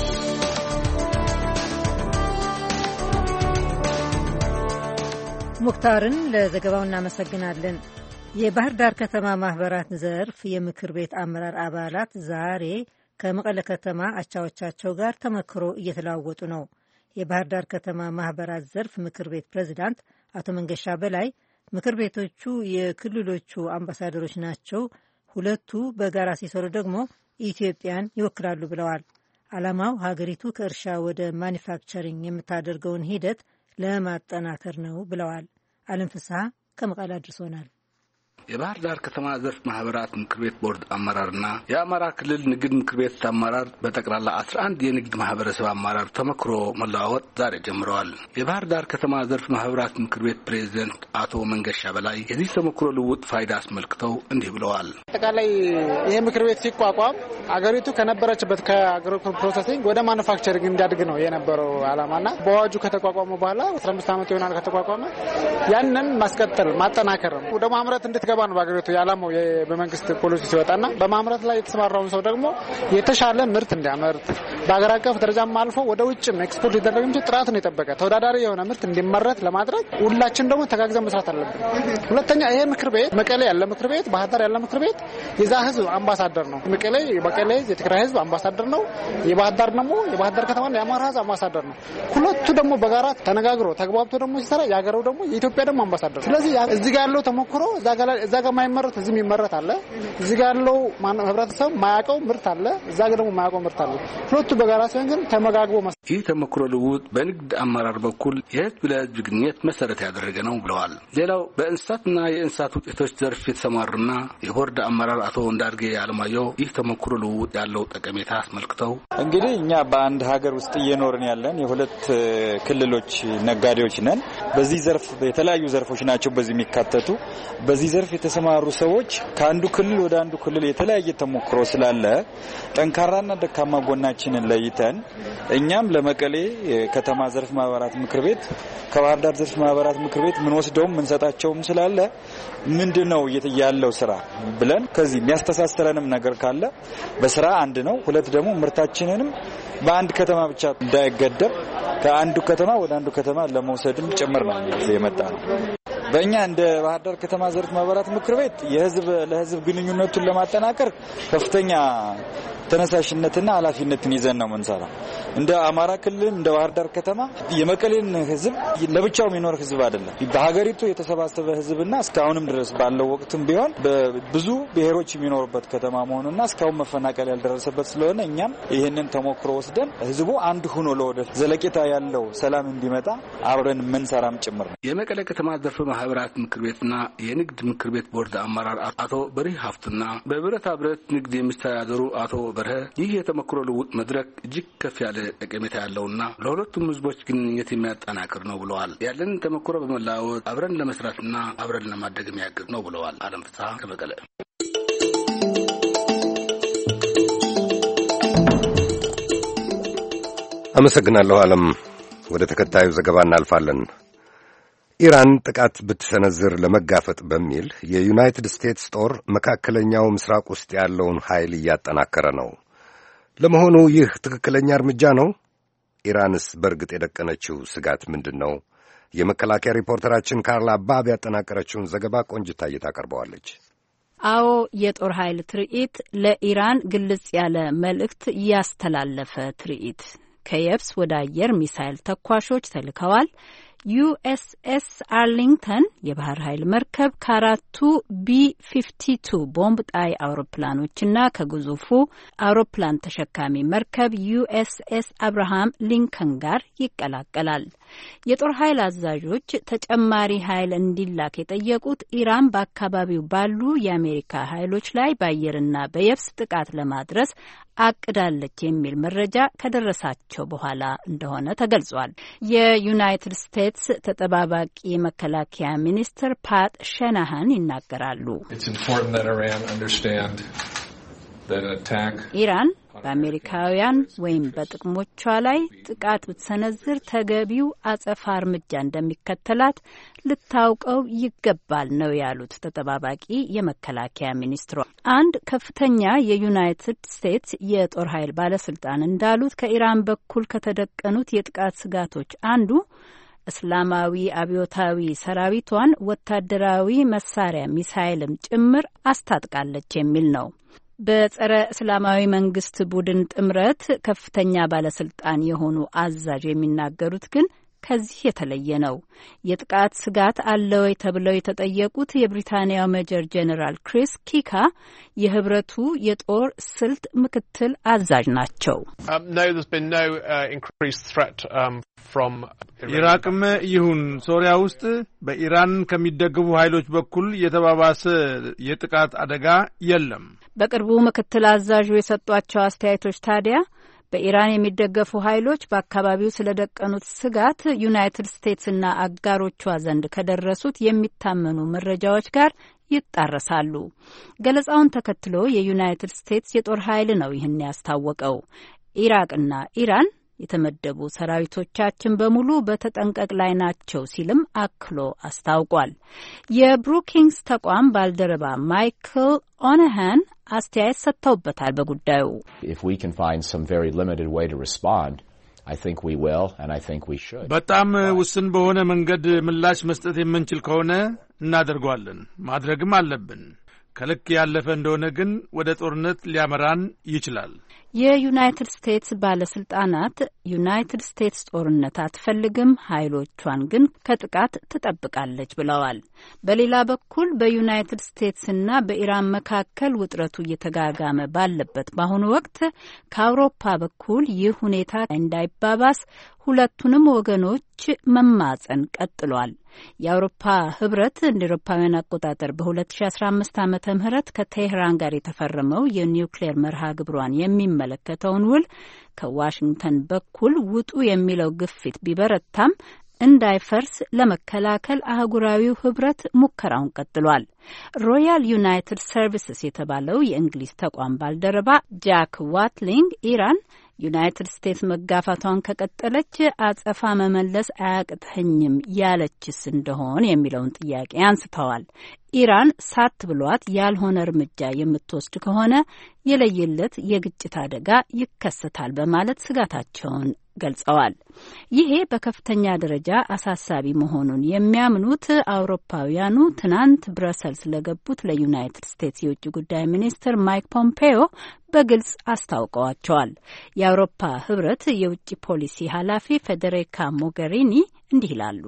ሙክታርን ለዘገባው እናመሰግናለን። የባህር ዳር ከተማ ማህበራት ዘርፍ የምክር ቤት አመራር አባላት ዛሬ ከመቀለ ከተማ አቻዎቻቸው ጋር ተመክሮ እየተለዋወጡ ነው። የባህር ዳር ከተማ ማህበራት ዘርፍ ምክር ቤት ፕሬዝዳንት አቶ መንገሻ በላይ ምክር ቤቶቹ የክልሎቹ አምባሳደሮች ናቸው፣ ሁለቱ በጋራ ሲሰሩ ደግሞ ኢትዮጵያን ይወክላሉ ብለዋል። ዓላማው ሀገሪቱ ከእርሻ ወደ ማኒፋክቸሪንግ የምታደርገውን ሂደት ለማጠናከር ነው ብለዋል። አለም ፍስሐ ከመቀለ አድርሶናል። የባህር ዳር ከተማ ዘርፍ ማህበራት ምክር ቤት ቦርድ አመራርና የአማራ ክልል ንግድ ምክር ቤት አመራር በጠቅላላ 11 የንግድ ማህበረሰብ አመራር ተመክሮ መለዋወጥ ዛሬ ጀምረዋል። የባህር ዳር ከተማ ዘርፍ ማህበራት ምክር ቤት ፕሬዝዳንት አቶ መንገሻ በላይ የዚህ ተመክሮ ልውውጥ ፋይዳ አስመልክተው እንዲህ ብለዋል። አጠቃላይ ይሄ ምክር ቤት ሲቋቋም አገሪቱ ከነበረችበት ከአግሮ ፕሮሰሲንግ ወደ ማኑፋክቸሪንግ እንዲያድግ ነው የነበረው ዓላማና በአዋጁ ከተቋቋመ በኋላ 15 ዓመት ይሆናል ከተቋቋመ ያንን ማስቀጠል ማጠናከር ነው። ወደ ማምረት እንድትገባ ነው በአገሪቱ ያላማው በመንግስት ፖሊሲ ሲወጣና በማምረት ላይ የተሰማራውን ሰው ደግሞ የተሻለ ምርት እንዲያመርት በአገር አቀፍ ደረጃም አልፎ ወደ ውጭም ኤክስፖርት ሊደረግ እንጂ ጥራቱን የጠበቀ ተወዳዳሪ የሆነ ምርት እንዲመረት ለማድረግ ሁላችን ደግሞ ተጋግዘን መስራት አለብን። ሁለተኛ ይሄ ምክር ቤት መቀሌ ያለ ምክር ቤት፣ ባህር ዳር ያለ ምክር ቤት የዛ ህዝብ አምባሳደር ነው። መቀሌ የትግራይ ህዝብ አምባሳደር ነው። የባህር ዳር ደግሞ የባህር ዳር ከተማ የአማራ ህዝብ አምባሳደር ነው። ሁለቱ ደግሞ በጋራ ተነጋግሮ ተግባብቶ ደግሞ ሲሰራ ያገረው ደግሞ የኢትዮጵያ ደግሞ አምባሳደር። ስለዚህ እዚህ ጋር ያለው ተሞክሮ እዛ ጋር ማይመረት እዚህ የሚመረት አለ። እዚህ ጋር ያለው ህብረተሰብ ማያውቀው ምርት አለ፣ እዛ ጋር ደግሞ ማያውቀው ምርት አለ። ሁለቱ በጋራ ሲሆን ግን ተመጋግቦ ይህ ተሞክሮ ልውውጥ በንግድ አመራር በኩል የህዝብ ለህዝብ ግንኙነት መሰረት ያደረገ ነው ብለዋል። ሌላው በእንስሳትና የእንስሳት ውጤቶች ዘርፍ የተሰማሩና የቦርድ አመራር አቶ እንዳርጌ አለማየሁ ይህ ተሞክሮ ልውውጥ ያለው ጠቀሜታ አስመልክተው እንግዲህ እኛ በአንድ ሀገር ውስጥ እየኖርን ያለን የሁለት ክልሎች ነጋዴዎች ነን። በዚህ ዘርፍ የተለያዩ ዘርፎች ናቸው በዚህ የሚካተቱ። በዚህ ዘርፍ የተሰማሩ ሰዎች ከአንዱ ክልል ወደ አንዱ ክልል የተለያየ ተሞክሮ ስላለ ጠንካራና ደካማ ጎናችንን ለይተን እኛም ለመቀሌ ከተማ ዘርፍ ማህበራት ምክር ቤት ከባህር ዳር ዘርፍ ማህበራት ምክር ቤት ምን ወስደውም ምን ሰጣቸውም ስላለ ምንድነው ያለው ስራ ብለን ከዚህ የሚያስተሳስረንም ነገር ካለ በስራ አንድ ነው፣ ሁለት ደግሞ ምርታችንንም በአንድ ከተማ ብቻ እንዳይገደብ ከአንዱ ከተማ ወደ አንዱ ከተማ ለመውሰድም ጭምር ነው የመጣ ነው። በእኛ እንደ ባህር ዳር ከተማ ዘርፍ ማህበራት ምክር ቤት የህዝብ ለህዝብ ግንኙነቱን ለማጠናከር ከፍተኛ ተነሳሽነትና ኃላፊነትን ይዘን ነው የምንሰራው። እንደ አማራ ክልል እንደ ባህር ዳር ከተማ የመቀሌን ህዝብ ለብቻው የሚኖር ህዝብ አይደለም። በሀገሪቱ የተሰባሰበ ህዝብና እስካሁንም ድረስ ባለው ወቅትም ቢሆን ብዙ ብሔሮች የሚኖሩበት ከተማ መሆኑና እስካሁን መፈናቀል ያልደረሰበት ስለሆነ እኛም ይህንን ተሞክሮ ወስደን ህዝቡ አንድ ሆኖ ለወደፊት ዘለቄታ ያለው ሰላም እንዲመጣ አብረን የምንሰራም ጭምር ነው። የመቀሌ ከተማ ዘርፈ ማህበራት ምክር ቤትና የንግድ ምክር ቤት ቦርድ አመራር አቶ በሪህ ሀፍቱና በብረታ ብረት ንግድ የሚስተዳደሩ አቶ በርሀ ይህ የተሞክሮ ልውውጥ መድረክ እጅግ ከፍ ያለ ጠቀሜታ ያለውና ለሁለቱም ህዝቦች ግንኙነት የሚያጠናክር ነው ብለዋል። ያለን ተሞክሮ በመለዋወጥ አብረን ለመስራትና አብረን ለማደግ የሚያግዝ ነው ብለዋል። አለም ፍስሐ ከመቀሌ። አመሰግናለሁ አለም። ወደ ተከታዩ ዘገባ እናልፋለን። ኢራን ጥቃት ብትሰነዝር ለመጋፈጥ በሚል የዩናይትድ ስቴትስ ጦር መካከለኛው ምስራቅ ውስጥ ያለውን ኃይል እያጠናከረ ነው። ለመሆኑ ይህ ትክክለኛ እርምጃ ነው? ኢራንስ በእርግጥ የደቀነችው ስጋት ምንድን ነው? የመከላከያ ሪፖርተራችን ካርላ ባብ ያጠናቀረችውን ዘገባ ቆንጅታ ታቀርበዋለች። አዎ፣ የጦር ኃይል ትርኢት፣ ለኢራን ግልጽ ያለ መልእክት ያስተላለፈ ትርኢት። ከየብስ ወደ አየር ሚሳይል ተኳሾች ተልከዋል። ዩኤስኤስ አርሊንግተን የባህር ኃይል መርከብ ከአራቱ ቢ-52 ቦምብ ጣይ አውሮፕላኖችና ከግዙፉ አውሮፕላን ተሸካሚ መርከብ ዩኤስኤስ አብርሃም ሊንከን ጋር ይቀላቀላል። የጦር ኃይል አዛዦች ተጨማሪ ኃይል እንዲላክ የጠየቁት ኢራን በአካባቢው ባሉ የአሜሪካ ኃይሎች ላይ በአየርና በየብስ ጥቃት ለማድረስ አቅዳለች የሚል መረጃ ከደረሳቸው በኋላ እንደሆነ ተገልጿል። የዩናይትድ ስቴትስ ተጠባባቂ መከላከያ ሚኒስትር ፓት ሸናሃን ይናገራሉ። ኢራን በአሜሪካውያን ወይም በጥቅሞቿ ላይ ጥቃት ብትሰነዝር ተገቢው አጸፋ እርምጃ እንደሚከተላት ልታውቀው ይገባል ነው ያሉት ተጠባባቂ የመከላከያ ሚኒስትሯ። አንድ ከፍተኛ የዩናይትድ ስቴትስ የጦር ኃይል ባለስልጣን እንዳሉት ከኢራን በኩል ከተደቀኑት የጥቃት ስጋቶች አንዱ እስላማዊ አብዮታዊ ሰራዊቷን ወታደራዊ መሳሪያ ሚሳይልም ጭምር አስታጥቃለች የሚል ነው። በጸረ እስላማዊ መንግስት ቡድን ጥምረት ከፍተኛ ባለስልጣን የሆኑ አዛዥ የሚናገሩት ግን ከዚህ የተለየ ነው። የጥቃት ስጋት አለ ወይ ተብለው የተጠየቁት የብሪታንያው ሜጀር ጄኔራል ክሪስ ኪካ የህብረቱ የጦር ስልት ምክትል አዛዥ ናቸው። ኢራቅም ይሁን ሶሪያ ውስጥ በኢራን ከሚደገፉ ኃይሎች በኩል የተባባሰ የጥቃት አደጋ የለም። በቅርቡ ምክትል አዛዡ የሰጧቸው አስተያየቶች ታዲያ በኢራን የሚደገፉ ኃይሎች በአካባቢው ስለደቀኑት ስጋት ዩናይትድ ስቴትስና አጋሮቿ ዘንድ ከደረሱት የሚታመኑ መረጃዎች ጋር ይጣረሳሉ። ገለጻውን ተከትሎ የዩናይትድ ስቴትስ የጦር ኃይል ነው ይህን ያስታወቀው። ኢራቅና ኢራን የተመደቡ ሰራዊቶቻችን በሙሉ በተጠንቀቅ ላይ ናቸው ሲልም አክሎ አስታውቋል። የብሩኪንግስ ተቋም ባልደረባ ማይክል ኦነሃን አስተያየት ሰጥተውበታል በጉዳዩ። በጣም ውስን በሆነ መንገድ ምላሽ መስጠት የምንችል ከሆነ እናደርገዋለን፣ ማድረግም አለብን። ከልክ ያለፈ እንደሆነ ግን ወደ ጦርነት ሊያመራን ይችላል። የዩናይትድ ስቴትስ ባለስልጣናት ዩናይትድ ስቴትስ ጦርነት አትፈልግም፣ ኃይሎቿን ግን ከጥቃት ትጠብቃለች ብለዋል። በሌላ በኩል በዩናይትድ ስቴትስና በኢራን መካከል ውጥረቱ እየተጋጋመ ባለበት በአሁኑ ወቅት ከአውሮፓ በኩል ይህ ሁኔታ እንዳይባባስ ሁለቱንም ወገኖች መማጸን ቀጥሏል። የአውሮፓ ህብረት እንደ አውሮፓውያን አቆጣጠር በ2015 ዓመተ ምህረት ከቴህራን ጋር የተፈረመው የኒውክሌር መርሃ ግብሯን የሚመለከተውን ውል ከዋሽንግተን በኩል ውጡ የሚለው ግፊት ቢበረታም እንዳይፈርስ ለመከላከል አህጉራዊው ህብረት ሙከራውን ቀጥሏል። ሮያል ዩናይትድ ሰርቪስስ የተባለው የእንግሊዝ ተቋም ባልደረባ ጃክ ዋትሊንግ ኢራን ዩናይትድ ስቴትስ መጋፋቷን ከቀጠለች አጸፋ መመለስ አያቅተኝም ያለችስ እንደሆን የሚለውን ጥያቄ አንስተዋል። ኢራን ሳት ብሏት ያልሆነ እርምጃ የምትወስድ ከሆነ የለየለት የግጭት አደጋ ይከሰታል በማለት ስጋታቸውን ገልጸዋል። ይሄ በከፍተኛ ደረጃ አሳሳቢ መሆኑን የሚያምኑት አውሮፓውያኑ ትናንት ብረሰልስ ለገቡት ለዩናይትድ ስቴትስ የውጭ ጉዳይ ሚኒስትር ማይክ ፖምፔዮ በግልጽ አስታውቀዋቸዋል። የአውሮፓ ህብረት የውጭ ፖሊሲ ኃላፊ ፌዴሪካ ሞገሪኒ እንዲህ ይላሉ።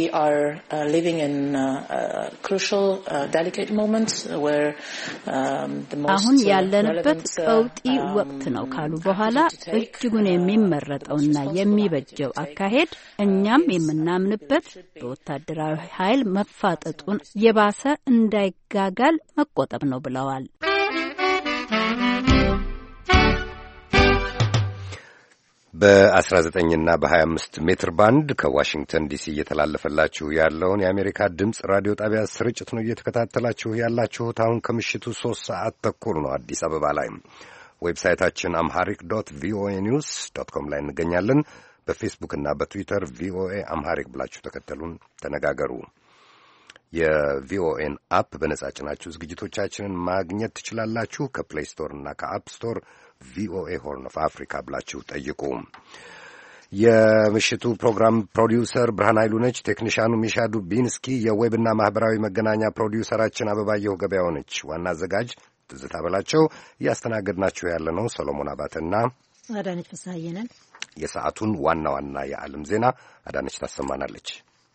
አሁን ያለንበት ቀውጢ ወቅት ነው ካሉ በኋላ እጅጉን የሚመረጠውና የሚበጀው አካሄድ እኛም የምናምንበት በወታደራዊ ኃይል መፋጠጡን የባሰ እንዳይጋጋል መቆጠብ ነው ብለዋል። በ19ና በ25 ሜትር ባንድ ከዋሽንግተን ዲሲ እየተላለፈላችሁ ያለውን የአሜሪካ ድምፅ ራዲዮ ጣቢያ ስርጭት ነው እየተከታተላችሁ ያላችሁት። አሁን ከምሽቱ 3 ሰዓት ተኩል ነው አዲስ አበባ ላይ። ዌብሳይታችን amharic.voanews.com ላይ እንገኛለን። በፌስቡክና በትዊተር ቪኦኤ አምሃሪክ ብላችሁ ተከተሉን፣ ተነጋገሩ። የቪኦኤን አፕ በነጻ ጭናችሁ ዝግጅቶቻችንን ማግኘት ትችላላችሁ። ከፕሌይ ስቶር እና ከአፕ ስቶር ቪኦኤ ሆርን ኦፍ አፍሪካ ብላችሁ ጠይቁ። የምሽቱ ፕሮግራም ፕሮዲውሰር ብርሃን ኃይሉ ነች። ቴክኒሻኑ ሚሻ ዱቢንስኪ፣ የዌብና ማህበራዊ መገናኛ ፕሮዲውሰራችን አበባየሁ ገበያው ነች። ዋና አዘጋጅ ትዝታ በላቸው። እያስተናገድናችሁ ያለ ነው ሰሎሞን አባተና አዳነች ፍስሐዬ ነን። የሰዓቱን ዋና ዋና የዓለም ዜና አዳነች ታሰማናለች።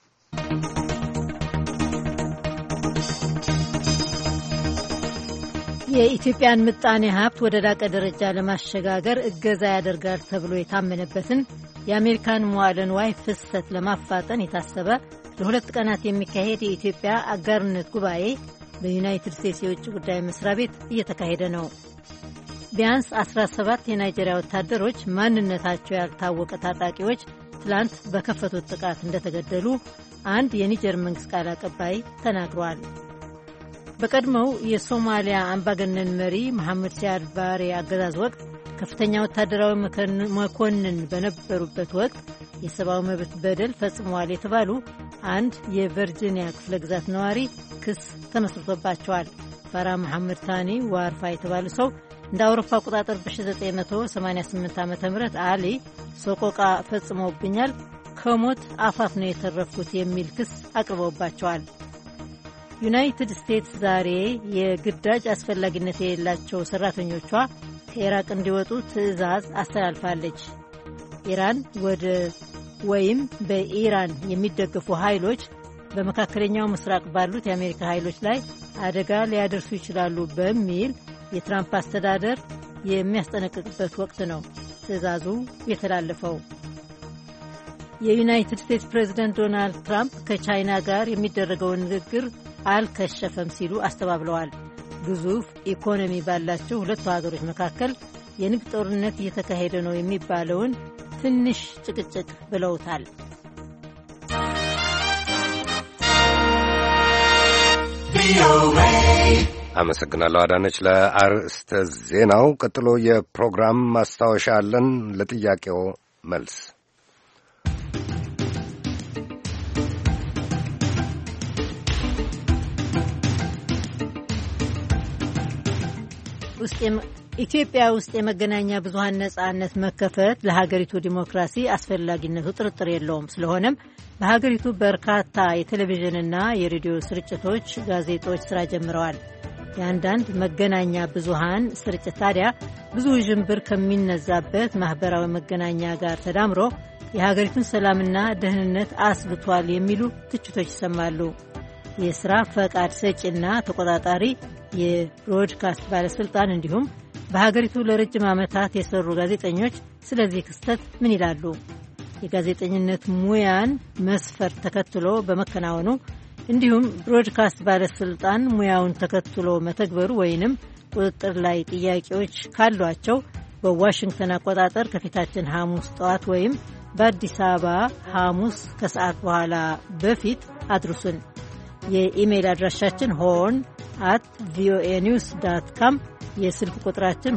የኢትዮጵያን ምጣኔ ሀብት ወደ ላቀ ደረጃ ለማሸጋገር እገዛ ያደርጋል ተብሎ የታመነበትን የአሜሪካን መዋዕለ ንዋይ ፍሰት ለማፋጠን የታሰበ ለ2 ቀናት የሚካሄድ የኢትዮጵያ አጋርነት ጉባኤ በዩናይትድ ስቴትስ የውጭ ጉዳይ መስሪያ ቤት እየተካሄደ ነው። ቢያንስ 17 የናይጄሪያ ወታደሮች ማንነታቸው ያልታወቀ ታጣቂዎች ትላንት በከፈቱት ጥቃት እንደተገደሉ አንድ የኒጀር መንግሥት ቃል አቀባይ ተናግረዋል። በቀድሞው የሶማሊያ አምባገነን መሪ መሐመድ ሲያድ ባሬ አገዛዝ ወቅት ከፍተኛ ወታደራዊ መኮንን በነበሩበት ወቅት የሰብአዊ መብት በደል ፈጽመዋል የተባሉ አንድ የቨርጂኒያ ክፍለ ግዛት ነዋሪ ክስ ተመስርቶባቸዋል። ፋራ መሐመድ ታኒ ዋርፋ የተባሉ ሰው እንደ አውሮፓ አቆጣጠር በ1988 ዓ.ም አሊ ሰቆቃ ፈጽመውብኛል፣ ከሞት አፋፍ ነው የተረፍኩት የሚል ክስ አቅርበውባቸዋል። ዩናይትድ ስቴትስ ዛሬ የግዳጅ አስፈላጊነት የሌላቸው ሰራተኞቿ ከኢራቅ እንዲወጡ ትዕዛዝ አስተላልፋለች። ኢራን ወይም በኢራን የሚደገፉ ኃይሎች በመካከለኛው ምስራቅ ባሉት የአሜሪካ ኃይሎች ላይ አደጋ ሊያደርሱ ይችላሉ በሚል የትራምፕ አስተዳደር የሚያስጠነቅቅበት ወቅት ነው ትዕዛዙ የተላለፈው። የዩናይትድ ስቴትስ ፕሬዝደንት ዶናልድ ትራምፕ ከቻይና ጋር የሚደረገውን ንግግር አልከሸፈም ሲሉ አስተባብለዋል። ግዙፍ ኢኮኖሚ ባላቸው ሁለቱ ሀገሮች መካከል የንግድ ጦርነት እየተካሄደ ነው የሚባለውን ትንሽ ጭቅጭቅ ብለውታል። አመሰግናለሁ አዳነች ለአርዕስተ ዜናው። ቀጥሎ የፕሮግራም ማስታወሻ አለን። ለጥያቄው መልስ ኢትዮጵያ ውስጥ የመገናኛ ብዙኃን ነጻነት መከፈት ለሀገሪቱ ዲሞክራሲ አስፈላጊነቱ ጥርጥር የለውም። ስለሆነም በሀገሪቱ በርካታ የቴሌቪዥንና የሬዲዮ ስርጭቶች፣ ጋዜጦች ስራ ጀምረዋል። የአንዳንድ መገናኛ ብዙኃን ስርጭት ታዲያ ብዙ ውዥንብር ከሚነዛበት ማኅበራዊ መገናኛ ጋር ተዳምሮ የሀገሪቱን ሰላምና ደህንነት አስብቷል የሚሉ ትችቶች ይሰማሉ። የሥራ ፈቃድ ሰጪና ተቆጣጣሪ የብሮድካስት ባለሥልጣን እንዲሁም በሀገሪቱ ለረጅም ዓመታት የሰሩ ጋዜጠኞች ስለዚህ ክስተት ምን ይላሉ? የጋዜጠኝነት ሙያን መስፈርት ተከትሎ በመከናወኑ እንዲሁም ብሮድካስት ባለሥልጣን ሙያውን ተከትሎ መተግበሩ ወይንም ቁጥጥር ላይ ጥያቄዎች ካሏቸው በዋሽንግተን አቆጣጠር ከፊታችን ሐሙስ ጠዋት ወይም በአዲስ አበባ ሐሙስ ከሰዓት በኋላ በፊት አድርሱን። የኢሜይል አድራሻችን horn@voanews.com፣ የስልክ ቁጥራችን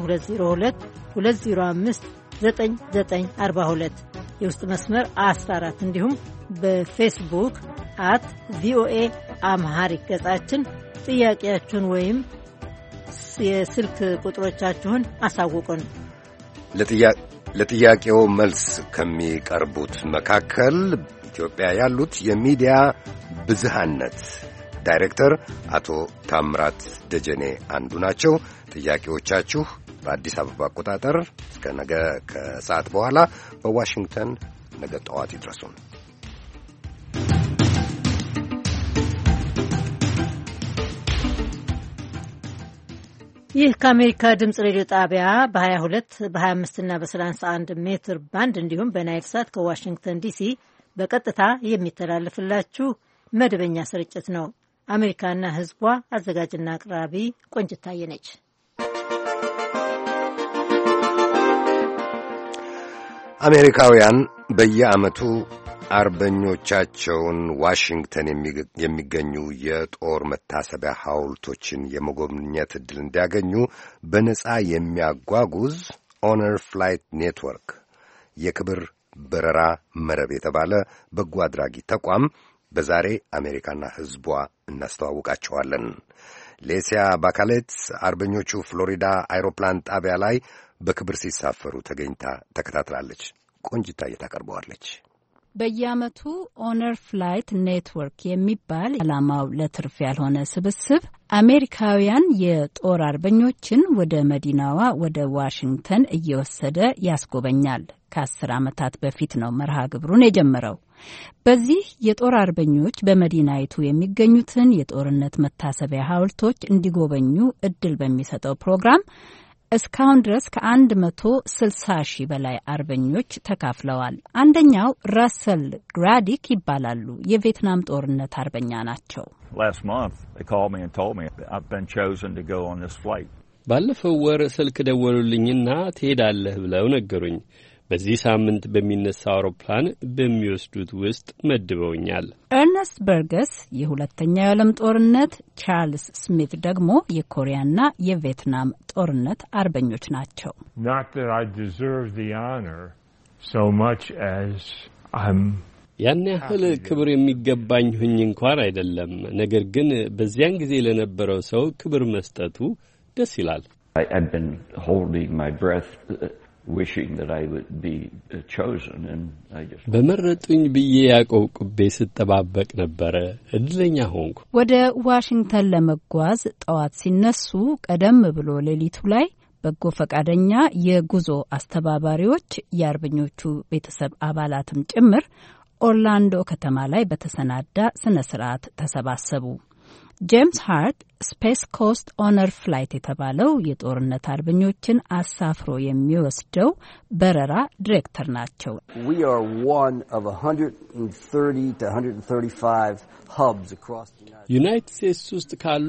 2022059942፣ የውስጥ መስመር 14፣ እንዲሁም በፌስቡክ @ቪኦኤ አምሃሪክ ገጻችን ጥያቄያችሁን ወይም የስልክ ቁጥሮቻችሁን አሳውቁን። ለጥያቄው መልስ ከሚቀርቡት መካከል ኢትዮጵያ ያሉት የሚዲያ ብዝሃነት ዳይሬክተር አቶ ታምራት ደጀኔ አንዱ ናቸው። ጥያቄዎቻችሁ በአዲስ አበባ አቆጣጠር እስከ ነገ ከሰዓት በኋላ በዋሽንግተን ነገ ጠዋት ይድረሱን። ይህ ከአሜሪካ ድምፅ ሬዲዮ ጣቢያ በ22 በ25 እና በ31 ሜትር ባንድ እንዲሁም በናይል ሳት ከዋሽንግተን ዲሲ በቀጥታ የሚተላለፍላችሁ መደበኛ ስርጭት ነው። አሜሪካና ሕዝቧ አዘጋጅና አቅራቢ ቆንጅታዬ ነች። አሜሪካውያን በየዓመቱ አርበኞቻቸውን ዋሽንግተን የሚገኙ የጦር መታሰቢያ ሐውልቶችን የመጎብኘት ዕድል እንዲያገኙ በነጻ የሚያጓጉዝ ኦነር ፍላይት ኔትወርክ የክብር በረራ መረብ የተባለ በጎ አድራጊ ተቋም በዛሬ አሜሪካና ሕዝቧ እናስተዋውቃቸዋለን። ሌሲያ ባካሌት አርበኞቹ ፍሎሪዳ አይሮፕላን ጣቢያ ላይ በክብር ሲሳፈሩ ተገኝታ ተከታትላለች። ቆንጅታ እየታቀርበዋለች። በየዓመቱ ኦነር ፍላይት ኔትወርክ የሚባል ዓላማው ለትርፍ ያልሆነ ስብስብ አሜሪካውያን የጦር አርበኞችን ወደ መዲናዋ ወደ ዋሽንግተን እየወሰደ ያስጎበኛል። ከ10 ዓመታት በፊት ነው መርሃ ግብሩን የጀመረው። በዚህ የጦር አርበኞች በመዲናይቱ የሚገኙትን የጦርነት መታሰቢያ ሐውልቶች እንዲጎበኙ እድል በሚሰጠው ፕሮግራም እስካሁን ድረስ ከ160 ሺህ በላይ አርበኞች ተካፍለዋል። አንደኛው ራሰል ግራዲክ ይባላሉ። የቪየትናም ጦርነት አርበኛ ናቸው። ባለፈው ወር ስልክ ደወሉልኝና ትሄዳለህ ብለው ነገሩኝ። በዚህ ሳምንት በሚነሳ አውሮፕላን በሚወስዱት ውስጥ መድበውኛል። ኤርነስት በርገስ የሁለተኛው የዓለም ጦርነት፣ ቻርልስ ስሚት ደግሞ የኮሪያና የቪየትናም ጦርነት አርበኞች ናቸው። ያን ያህል ክብር የሚገባኝ ሁኝ እንኳን አይደለም። ነገር ግን በዚያን ጊዜ ለነበረው ሰው ክብር መስጠቱ ደስ ይላል። በመረጡኝ ብዬ ያቆብቁቤ ስጠባበቅ ነበረ። እድለኛ ሆንኩ። ወደ ዋሽንግተን ለመጓዝ ጠዋት ሲነሱ ቀደም ብሎ ሌሊቱ ላይ በጎ ፈቃደኛ የጉዞ አስተባባሪዎች የአርበኞቹ ቤተሰብ አባላትም ጭምር ኦርላንዶ ከተማ ላይ በተሰናዳ ስነ ስርዓት ተሰባሰቡ። ጄምስ ሃርት ስፔስ ኮስት ኦነር ፍላይት የተባለው የጦርነት አርበኞችን አሳፍሮ የሚወስደው በረራ ዲሬክተር ናቸው። ዩናይትድ ስቴትስ ውስጥ ካሉ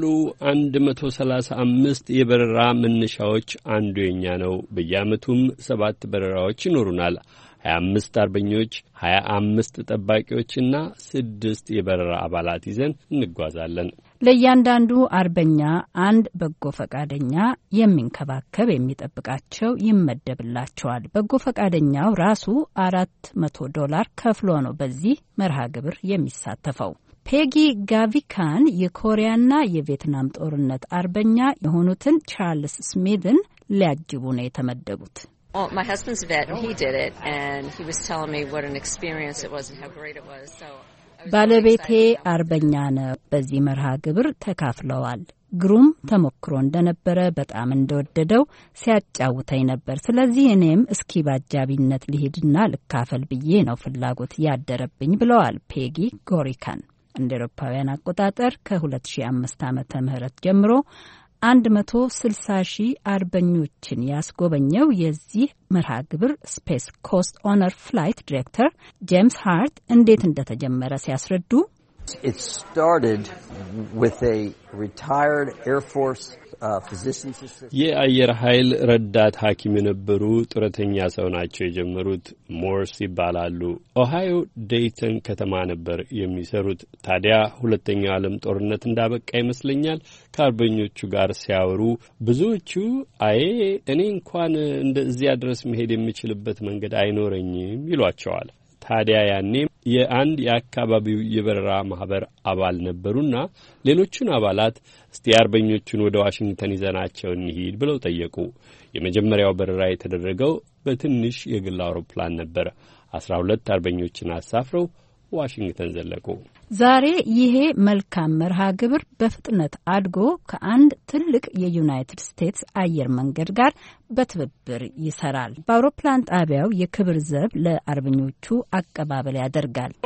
135 የበረራ መነሻዎች አንዱ የኛ ነው። በየዓመቱም 7 በረራዎች ይኖሩናል። 25 አርበኞች፣ 25 ጠባቂዎችና 6 የበረራ አባላት ይዘን እንጓዛለን። ለእያንዳንዱ አርበኛ አንድ በጎ ፈቃደኛ የሚንከባከብ የሚጠብቃቸው ይመደብላቸዋል። በጎ ፈቃደኛው ራሱ $400 ከፍሎ ነው በዚህ መርሃ ግብር የሚሳተፈው። ፔጊ ጋቪካን የኮሪያና የቪየትናም ጦርነት አርበኛ የሆኑትን ቻርልስ ስሚትን ሊያጅቡ ነው የተመደቡት። Well, my husband's a vet, and he did it, and he was telling me what an experience it was and how great it was. So ባለቤቴ አርበኛ ነው። በዚህ መርሃ ግብር ተካፍለዋል። ግሩም ተሞክሮ እንደነበረ በጣም እንደወደደው ሲያጫውተኝ ነበር። ስለዚህ እኔም እስኪ ባጃቢነት ልሄድና ልካፈል ብዬ ነው ፍላጎት ያደረብኝ ብለዋል ፔጊ ጎሪካን። እንደ አውሮፓውያን አቆጣጠር ከ2005 ዓመተ ምህረት ጀምሮ 160 ሺህ አርበኞችን ያስጎበኘው የዚህ መርሃ ግብር ስፔስ ኮስት ኦነር ፍላይት ዲሬክተር ጄምስ ሃርት እንዴት እንደተጀመረ ሲያስረዱ It started with a retired Air Force physician's assistant. የአየር ኃይል ረዳት ሐኪም የነበሩ ጡረተኛ ሰው ናቸው የጀመሩት። ሞርስ ይባላሉ። ኦሃዮ ዴይተን ከተማ ነበር የሚሰሩት። ታዲያ ሁለተኛው ዓለም ጦርነት እንዳበቃ ይመስለኛል ከአርበኞቹ ጋር ሲያወሩ ብዙዎቹ እኔ እንኳን እንደዚያ ድረስ መሄድ የምችልበት መንገድ አይኖረኝም ይሏቸዋል። ታዲያ ያኔ የአንድ የአካባቢው የበረራ ማህበር አባል ነበሩና ሌሎቹን አባላት እስቲ አርበኞቹን ወደ ዋሽንግተን ይዘናቸው እንሂድ ብለው ጠየቁ። የመጀመሪያው በረራ የተደረገው በትንሽ የግል አውሮፕላን ነበር። 12 አርበኞችን አሳፍረው ዋሽንግተን ዘለቁ። ዛሬ ይሄ መልካም መርሃ ግብር በፍጥነት አድጎ ከአንድ ትልቅ የዩናይትድ ስቴትስ አየር መንገድ ጋር በትብብር ይሰራል። በአውሮፕላን ጣቢያው የክብር ዘብ ለአርበኞቹ አቀባበል ያደርጋል።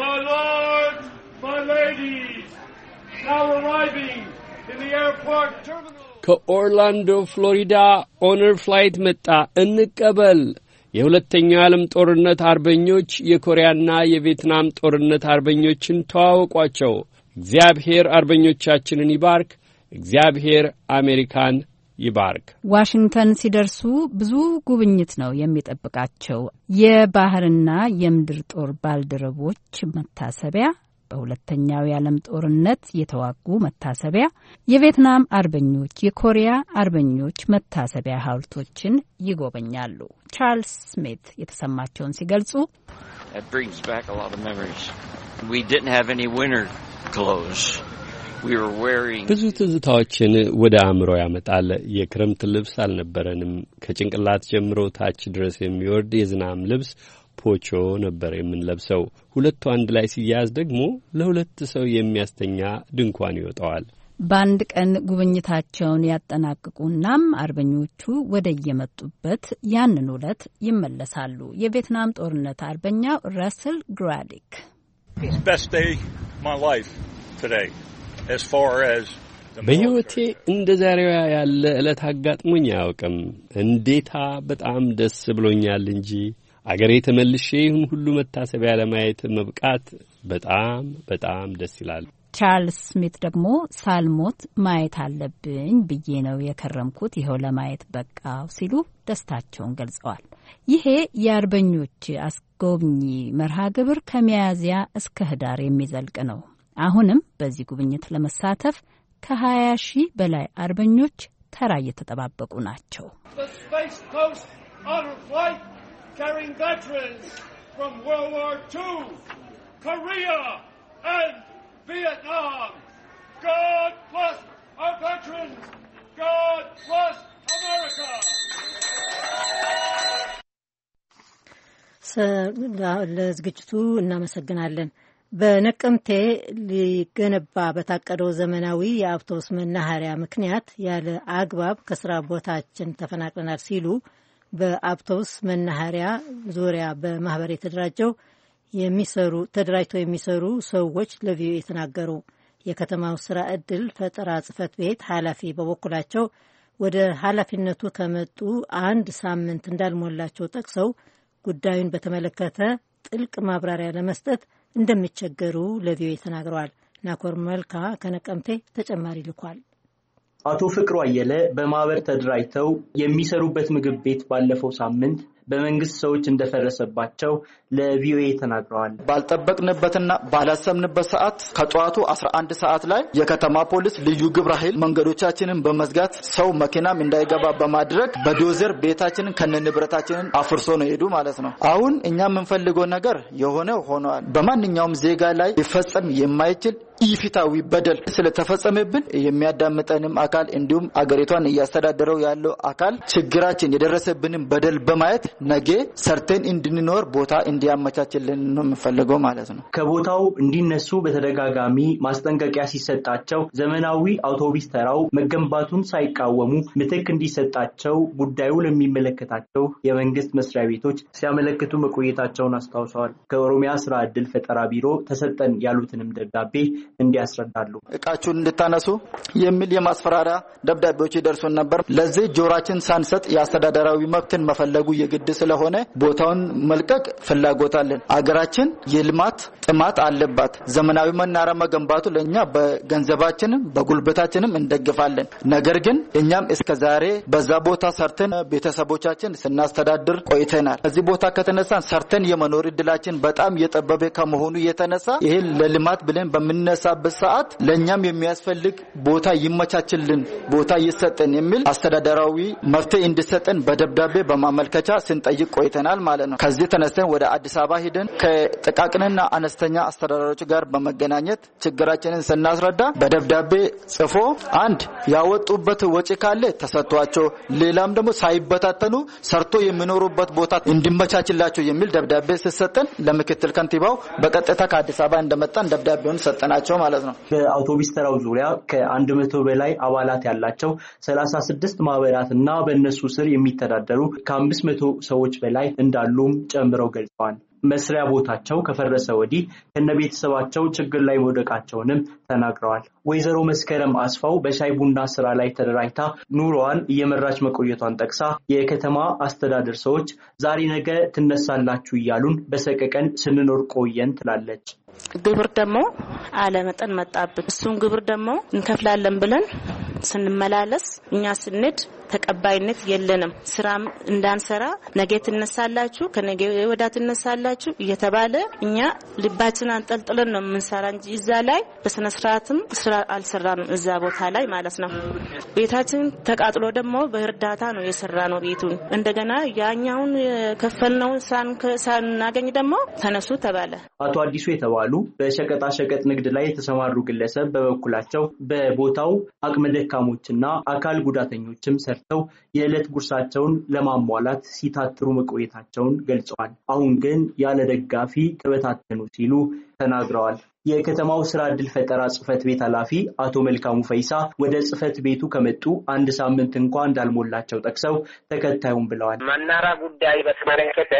ከኦርላንዶ ፍሎሪዳ ኦነር ፍላይት መጣ፣ እንቀበል። የሁለተኛው ዓለም ጦርነት አርበኞች የኮሪያና የቪየትናም ጦርነት አርበኞችን ተዋወቋቸው። እግዚአብሔር አርበኞቻችንን ይባርክ። እግዚአብሔር አሜሪካን ይባርክ። ዋሽንግተን ሲደርሱ ብዙ ጉብኝት ነው የሚጠብቃቸው። የባህርና የምድር ጦር ባልደረቦች መታሰቢያ፣ በሁለተኛው የዓለም ጦርነት የተዋጉ መታሰቢያ፣ የቪየትናም አርበኞች፣ የኮሪያ አርበኞች መታሰቢያ ሐውልቶችን ይጎበኛሉ። ቻርልስ ስሚት የተሰማቸውን ሲገልጹ ብዙ ትዝታዎችን ወደ አእምሮ ያመጣል። የክረምት ልብስ አልነበረንም። ከጭንቅላት ጀምሮ ታች ድረስ የሚወርድ የዝናብ ልብስ ፖቾ ነበር የምንለብሰው። ሁለቱ አንድ ላይ ሲያያዝ ደግሞ ለሁለት ሰው የሚያስተኛ ድንኳን ይወጣዋል። በአንድ ቀን ጉብኝታቸውን ያጠናቅቁናም አርበኞቹ ወደ የመጡበት ያንን ዕለት ይመለሳሉ። የቪየትናም ጦርነት አርበኛው ራስል ግራዲክ በሕይወቴ እንደ ዛሬዋ ያለ ዕለት አጋጥሞኝ አያውቅም። እንዴታ በጣም ደስ ብሎኛል እንጂ አገሬ ተመልሼ ይህን ሁሉ መታሰቢያ ለማየት መብቃት በጣም በጣም ደስ ይላል። ቻርልስ ስሚት ደግሞ ሳልሞት ማየት አለብኝ ብዬ ነው የከረምኩት፣ ይኸው ለማየት በቃው ሲሉ ደስታቸውን ገልጸዋል። ይሄ የአርበኞች አስጎብኚ መርሃ ግብር ከሚያዝያ እስከ ህዳር የሚዘልቅ ነው። አሁንም በዚህ ጉብኝት ለመሳተፍ ከ20 ሺህ በላይ አርበኞች ተራ እየተጠባበቁ ናቸው። Carrying veterans from World War II, Korea, and Vietnam. God bless our veterans. God bless America. ለዝግጅቱ እናመሰግናለን። በነቀምቴ ሊገነባ በታቀደው ዘመናዊ የአውቶቡስ መናኸሪያ ምክንያት ያለ አግባብ ከስራ ቦታችን ተፈናቅለናል ሲሉ በአውቶቡስ መናኸሪያ ዙሪያ በማህበር ተደራጅተው የሚሰሩ ሰዎች ለቪኦኤ ተናገሩ። የከተማው ስራ ዕድል ፈጠራ ጽህፈት ቤት ኃላፊ በበኩላቸው ወደ ኃላፊነቱ ከመጡ 1 ሳምንት እንዳልሞላቸው ጠቅሰው ጉዳዩን በተመለከተ ጥልቅ ማብራሪያ ለመስጠት እንደሚቸገሩ ለቪኦኤ ተናግረዋል። ናኮር መልካ ከነቀምቴ ተጨማሪ ልኳል። አቶ ፍቅሩ አየለ በማህበር ተደራጅተው የሚሰሩበት ምግብ ቤት ባለፈው ሳምንት በመንግስት ሰዎች እንደፈረሰባቸው ለቪኦኤ ተናግረዋል። ባልጠበቅንበትና ባላሰብንበት ሰዓት ከጧቱ 11 ሰዓት ላይ የከተማ ፖሊስ ልዩ ግብረ ኃይል መንገዶቻችንን በመዝጋት ሰው መኪናም እንዳይገባ በማድረግ በዶዘር ቤታችንን ከነንብረታችንን አፍርሶ ነው ሄዱ ማለት ነው። አሁን እኛ የምንፈልገው ነገር የሆነ ሆኗል። በማንኛውም ዜጋ ላይ ሊፈጸም የማይችል ኢፍታዊ በደል ስለተፈጸመብን የሚያዳምጠንም አካል እንዲሁም አገሪቷን እያስተዳደረው ያለው አካል ችግራችን የደረሰብንን በደል በማየት ነገ ሰርተን እንድንኖር ቦታ እንዲያመቻችልን ነው የምንፈልገው ማለት ነው። ከቦታው እንዲነሱ በተደጋጋሚ ማስጠንቀቂያ ሲሰጣቸው ዘመናዊ አውቶቡስ ተራው መገንባቱን ሳይቃወሙ ምትክ እንዲሰጣቸው ጉዳዩ ለሚመለከታቸው የመንግስት መስሪያ ቤቶች ሲያመለክቱ መቆየታቸውን አስታውሰዋል። ከኦሮሚያ ስራ ዕድል ፈጠራ ቢሮ ተሰጠን ያሉትንም ደብዳቤ እንዲያስረዳሉ። እቃችሁን እንድታነሱ የሚል የማስፈራሪያ ደብዳቤዎች ይደርሱን ነበር። ለዚህ ጆራችን ሳንሰጥ የአስተዳደራዊ መብትን መፈለጉ የግድ ስለሆነ ቦታውን መልቀቅ ፍላጎት አለን። አገራችን የልማት ጥማት አለባት። ዘመናዊ መናኸሪያ መገንባቱ ለኛ በገንዘባችንም በጉልበታችንም እንደግፋለን። ነገር ግን እኛም እስከዛሬ በዛ ቦታ ሰርተን ቤተሰቦቻችን ስናስተዳድር ቆይተናል። እዚህ ቦታ ከተነሳን ሰርተን የመኖር እድላችን በጣም የጠበበ ከመሆኑ የተነሳ ይሄን ለልማት ብለን በመነሳበት ሰዓት ለኛም የሚያስፈልግ ቦታ ይመቻችልን፣ ቦታ ይሰጠን የሚል አስተዳደራዊ መፍትሄ እንዲሰጠን በደብዳቤ በማመልከቻ ስንጠይቅ ቆይተናል ማለት ነው። ከዚህ ተነስተን ወደ አዲስ አበባ ሄደን ከጥቃቅንና አነስተኛ አስተዳዳሪዎች ጋር በመገናኘት ችግራችንን ስናስረዳ በደብዳቤ ጽፎ አንድ ያወጡበት ወጪ ካለ ተሰጥቷቸው ሌላም ደግሞ ሳይበታተኑ ሰርቶ የሚኖሩበት ቦታ እንዲመቻችላቸው የሚል ደብዳቤ ሲሰጠን ለምክትል ከንቲባው በቀጥታ ከአዲስ አበባ እንደመጣን ደብዳቤውን ሰጠናቸው ማለት ነው። በአውቶቡስ ተራው ዙሪያ ከ100 በላይ አባላት ያላቸው 36 ማህበራትና በእነሱ ስር የሚተዳደሩ ከ500 ሰዎች በላይ እንዳሉም ጨምረው ገልጸዋል። መስሪያ ቦታቸው ከፈረሰ ወዲህ ከነቤተሰባቸው ችግር ላይ ወደቃቸውንም ተናግረዋል። ወይዘሮ መስከረም አስፋው በሻይ ቡና ስራ ላይ ተደራጅታ ኑሮዋን እየመራች መቆየቷን ጠቅሳ የከተማ አስተዳደር ሰዎች ዛሬ ነገ ትነሳላችሁ እያሉን በሰቀቀን ስንኖር ቆየን ትላለች። ግብር ደግሞ አለመጠን መጣብን። እሱን ግብር ደግሞ እንከፍላለን ብለን ስንመላለስ እኛ ስንድ ተቀባይነት የለንም። ስራም እንዳንሰራ ነገ ትነሳላችሁ ከነገ ወዳ ትነሳላችሁ እየተባለ እኛ ልባችን አንጠልጥለን ነው የምንሰራ እንጂ እዛ ላይ በስነ ስርዓትም ስራ አልሰራንም እዛ ቦታ ላይ ማለት ነው። ቤታችን ተቃጥሎ ደግሞ በእርዳታ ነው የሰራነው ቤቱን። እንደገና ያኛውን ከፈልነውን ሳናገኝ ደግሞ ተነሱ ተባለ። አቶ አዲሱ የተባሉ በሸቀጣ ሸቀጥ ንግድ ላይ የተሰማሩ ግለሰብ በበኩላቸው በቦታው አቅመ ደካሞችና አካል ጉዳተኞችም ሰርተው የዕለት ጉርሳቸውን ለማሟላት ሲታትሩ መቆየታቸውን ገልጸዋል። አሁን ግን ያለ ደጋፊ ተበታተኑ ሲሉ ተናግረዋል። የከተማው ስራ ዕድል ፈጠራ ጽፈት ቤት ኃላፊ አቶ መልካሙ ፈይሳ ወደ ጽፈት ቤቱ ከመጡ አንድ ሳምንት እንኳን እንዳልሞላቸው ጠቅሰው ተከታዩም ብለዋል። መናራ ጉዳይ በተመለከተ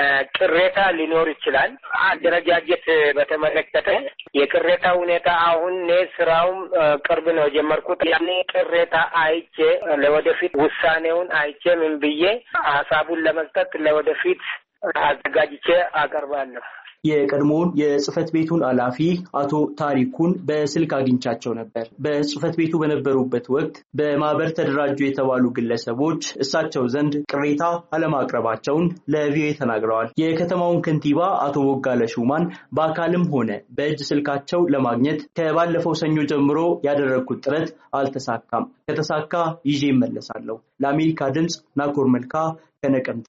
ቅሬታ ሊኖር ይችላል። አደረጃጀት በተመለከተ የቅሬታ ሁኔታ አሁን ስራውም ቅርብ ነው ጀመርኩት። ያኔ ቅሬታ አይቼ ለወደፊት ውሳኔውን አይቼ ምን ብዬ ሐሳቡን ለመስጠት ለወደፊት አዘጋጅቼ አቀርባለሁ። የቀድሞውን የጽፈት ቤቱን ኃላፊ አቶ ታሪኩን በስልክ አግኝቻቸው ነበር። በጽፈት ቤቱ በነበሩበት ወቅት በማህበር ተደራጁ የተባሉ ግለሰቦች እሳቸው ዘንድ ቅሬታ አለማቅረባቸውን ለቪኦኤ ተናግረዋል። የከተማውን ከንቲባ አቶ ቦጋለ ሹማን በአካልም ሆነ በእጅ ስልካቸው ለማግኘት ከባለፈው ሰኞ ጀምሮ ያደረግኩት ጥረት አልተሳካም። ከተሳካ ይዤ እመለሳለሁ። ለአሜሪካ ድምፅ ናኮር መልካ ከነቀምቴ።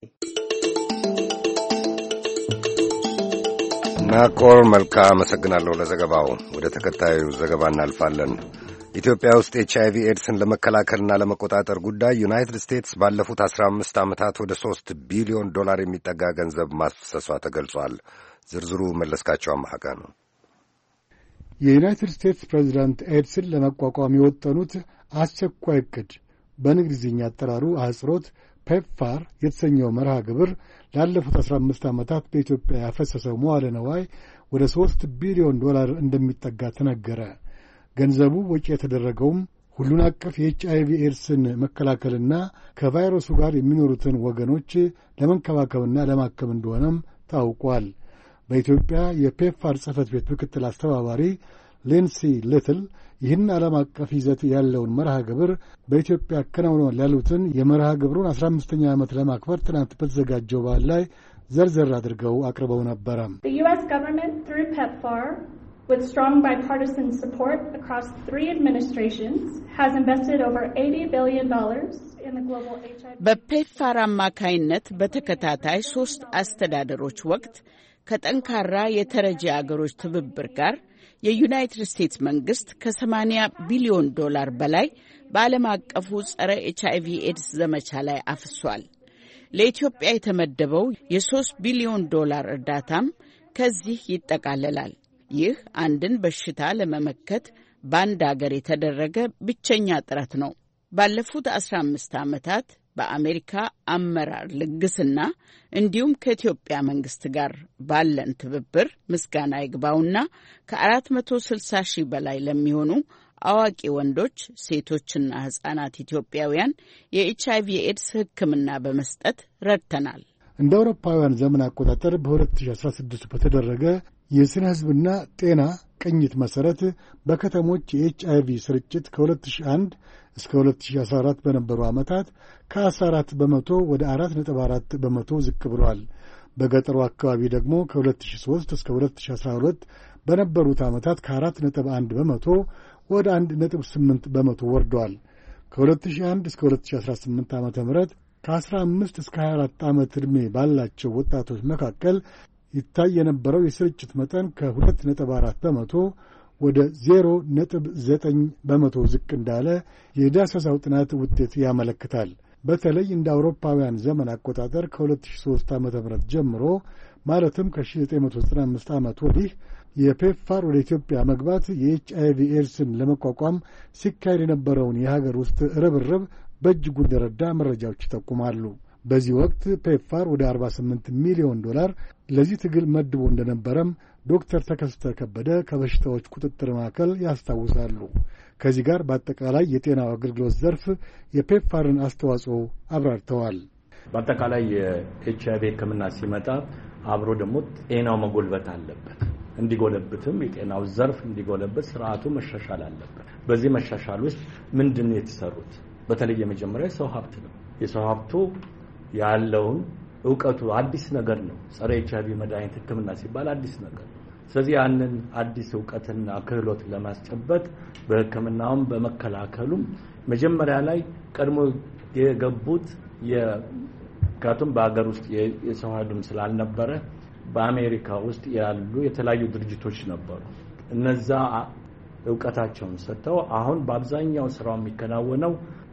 ናኮር መልካ አመሰግናለሁ ለዘገባው። ወደ ተከታዩ ዘገባ እናልፋለን። ኢትዮጵያ ውስጥ ኤችአይቪ ኤድስን ለመከላከልና ለመቆጣጠር ጉዳይ ዩናይትድ ስቴትስ ባለፉት 15 ዓመታት ወደ $3 ቢሊዮን የሚጠጋ ገንዘብ ማፍሰሷ ተገልጿል። ዝርዝሩ መለስካቸው አማሃጋ ነው። የዩናይትድ ስቴትስ ፕሬዚዳንት ኤድስን ለመቋቋም የወጠኑት አስቸኳይ ዕቅድ በእንግሊዝኛ አጠራሩ አህጽሮት ፔፕፋር የተሰኘው መርሃ ግብር ላለፉት 15 ዓመታት በኢትዮጵያ ያፈሰሰው መዋለ ነዋይ ወደ $3 ቢሊዮን እንደሚጠጋ ተነገረ። ገንዘቡ ወጪ የተደረገውም ሁሉን አቀፍ የኤችአይቪ ኤድስን መከላከልና ከቫይረሱ ጋር የሚኖሩትን ወገኖች ለመንከባከብና ለማከም እንደሆነም ታውቋል። በኢትዮጵያ የፔፕፋር ጽሕፈት ቤት ምክትል አስተባባሪ ሌንሲ ሊትል ይህን ዓለም አቀፍ ይዘት ያለውን መርሃ ግብር በኢትዮጵያ አከናውነዋል ያሉትን የመርሃ ግብሩን 15ኛ ዓመት ለማክበር ትናንት በተዘጋጀው በዓል ላይ ዘርዘር አድርገው አቅርበው ነበረ። The US government through PEPFAR with strong bipartisan support across 3 administrations has invested over $80 billion in the global HIV. በፔፕፋር አማካይነት በተከታታይ 3 አስተዳደሮች ወቅት ከጠንካራ የተረጂ አገሮች ትብብር ጋር የዩናይትድ ስቴትስ መንግስት ከ$80 ቢሊዮን በላይ በዓለም አቀፉ ጸረ ኤችአይቪ ኤድስ ዘመቻ ላይ አፍሷል። ለኢትዮጵያ የተመደበው የ$3 ቢሊዮን እርዳታም ከዚህ ይጠቃለላል። ይህ አንድን በሽታ ለመመከት በአንድ አገር የተደረገ ብቸኛ ጥረት ነው። ባለፉት 15 ዓመታት በአሜሪካ አመራር ልግስና እንዲሁም ከኢትዮጵያ መንግስት ጋር ባለን ትብብር ምስጋና ይግባውና ከ460 ሺህ በላይ ለሚሆኑ አዋቂ ወንዶች፣ ሴቶችና ህጻናት ኢትዮጵያውያን የኤችአይቪ ኤድስ ሕክምና በመስጠት ረድተናል። እንደ አውሮፓውያን ዘመን አቆጣጠር በ2016 በተደረገ የስነ ህዝብና ጤና ቅኝት መሰረት በከተሞች የኤችአይቪ ስርጭት ከ2001 እስከ 2014 በነበሩ ዓመታት ከ14 በመቶ ወደ 4.4 በመቶ ዝቅ ብሏል። በገጠሩ አካባቢ ደግሞ ከ2003 እስከ 2012 በነበሩት ዓመታት ከ4.1 በመቶ ወደ 1.8 በመቶ ወርዷል። ከ2001 እስከ 2018 ዓ.ም ከ15 እስከ 24 ዓመት ዕድሜ ባላቸው ወጣቶች መካከል ይታይ የነበረው የስርጭት መጠን ከ2.4 በመቶ ወደ 0.9 በመቶ ዝቅ እንዳለ የዳሰሳው ጥናት ውጤት ያመለክታል። በተለይ እንደ አውሮፓውያን ዘመን አቆጣጠር ከ2003 ዓ.ም ጀምሮ ማለትም ከ1995 ዓመት ወዲህ የፔፕፋር ወደ ኢትዮጵያ መግባት የኤችአይቪ ኤድስን ለመቋቋም ሲካሄድ የነበረውን የሀገር ውስጥ ርብርብ በእጅጉ እንደረዳ መረጃዎች ይጠቁማሉ። በዚህ ወቅት ፔፕፋር ወደ $48 ሚሊዮን ለዚህ ትግል መድቦ እንደነበረም ዶክተር ተከስተ ከበደ ከበሽታዎች ቁጥጥር ማዕከል ያስታውሳሉ። ከዚህ ጋር በአጠቃላይ የጤናው አገልግሎት ዘርፍ የፔፕፋርን አስተዋጽኦ አብራርተዋል። በአጠቃላይ የኤችአይቪ ሕክምና ሲመጣ አብሮ ደግሞ ጤናው መጎልበት አለበት። እንዲጎለብትም የጤናው ዘርፍ እንዲጎለበት ስርዓቱ መሻሻል አለበት። በዚህ መሻሻል ውስጥ ምንድን ነው የተሰሩት? በተለይ የመጀመሪያ የሰው ሀብት ነው። የሰው ሀብቱ ያለውን ዕውቀቱ አዲስ ነገር ነው። ጸረ ኤችአይቪ መድኃኒት ሕክምና ሲባል አዲስ ነገር ነው። ስለዚህ ያንን አዲስ ዕውቀትና ክህሎት ለማስጨበጥ በሕክምናውም በመከላከሉም መጀመሪያ ላይ ቀድሞ የገቡት ምክንያቱም በሀገር ውስጥ የሰው ኃይልም ስላልነበረ በአሜሪካ ውስጥ ያሉ የተለያዩ ድርጅቶች ነበሩ። እነዛ ዕውቀታቸውን ሰጥተው አሁን በአብዛኛው ስራው የሚከናወነው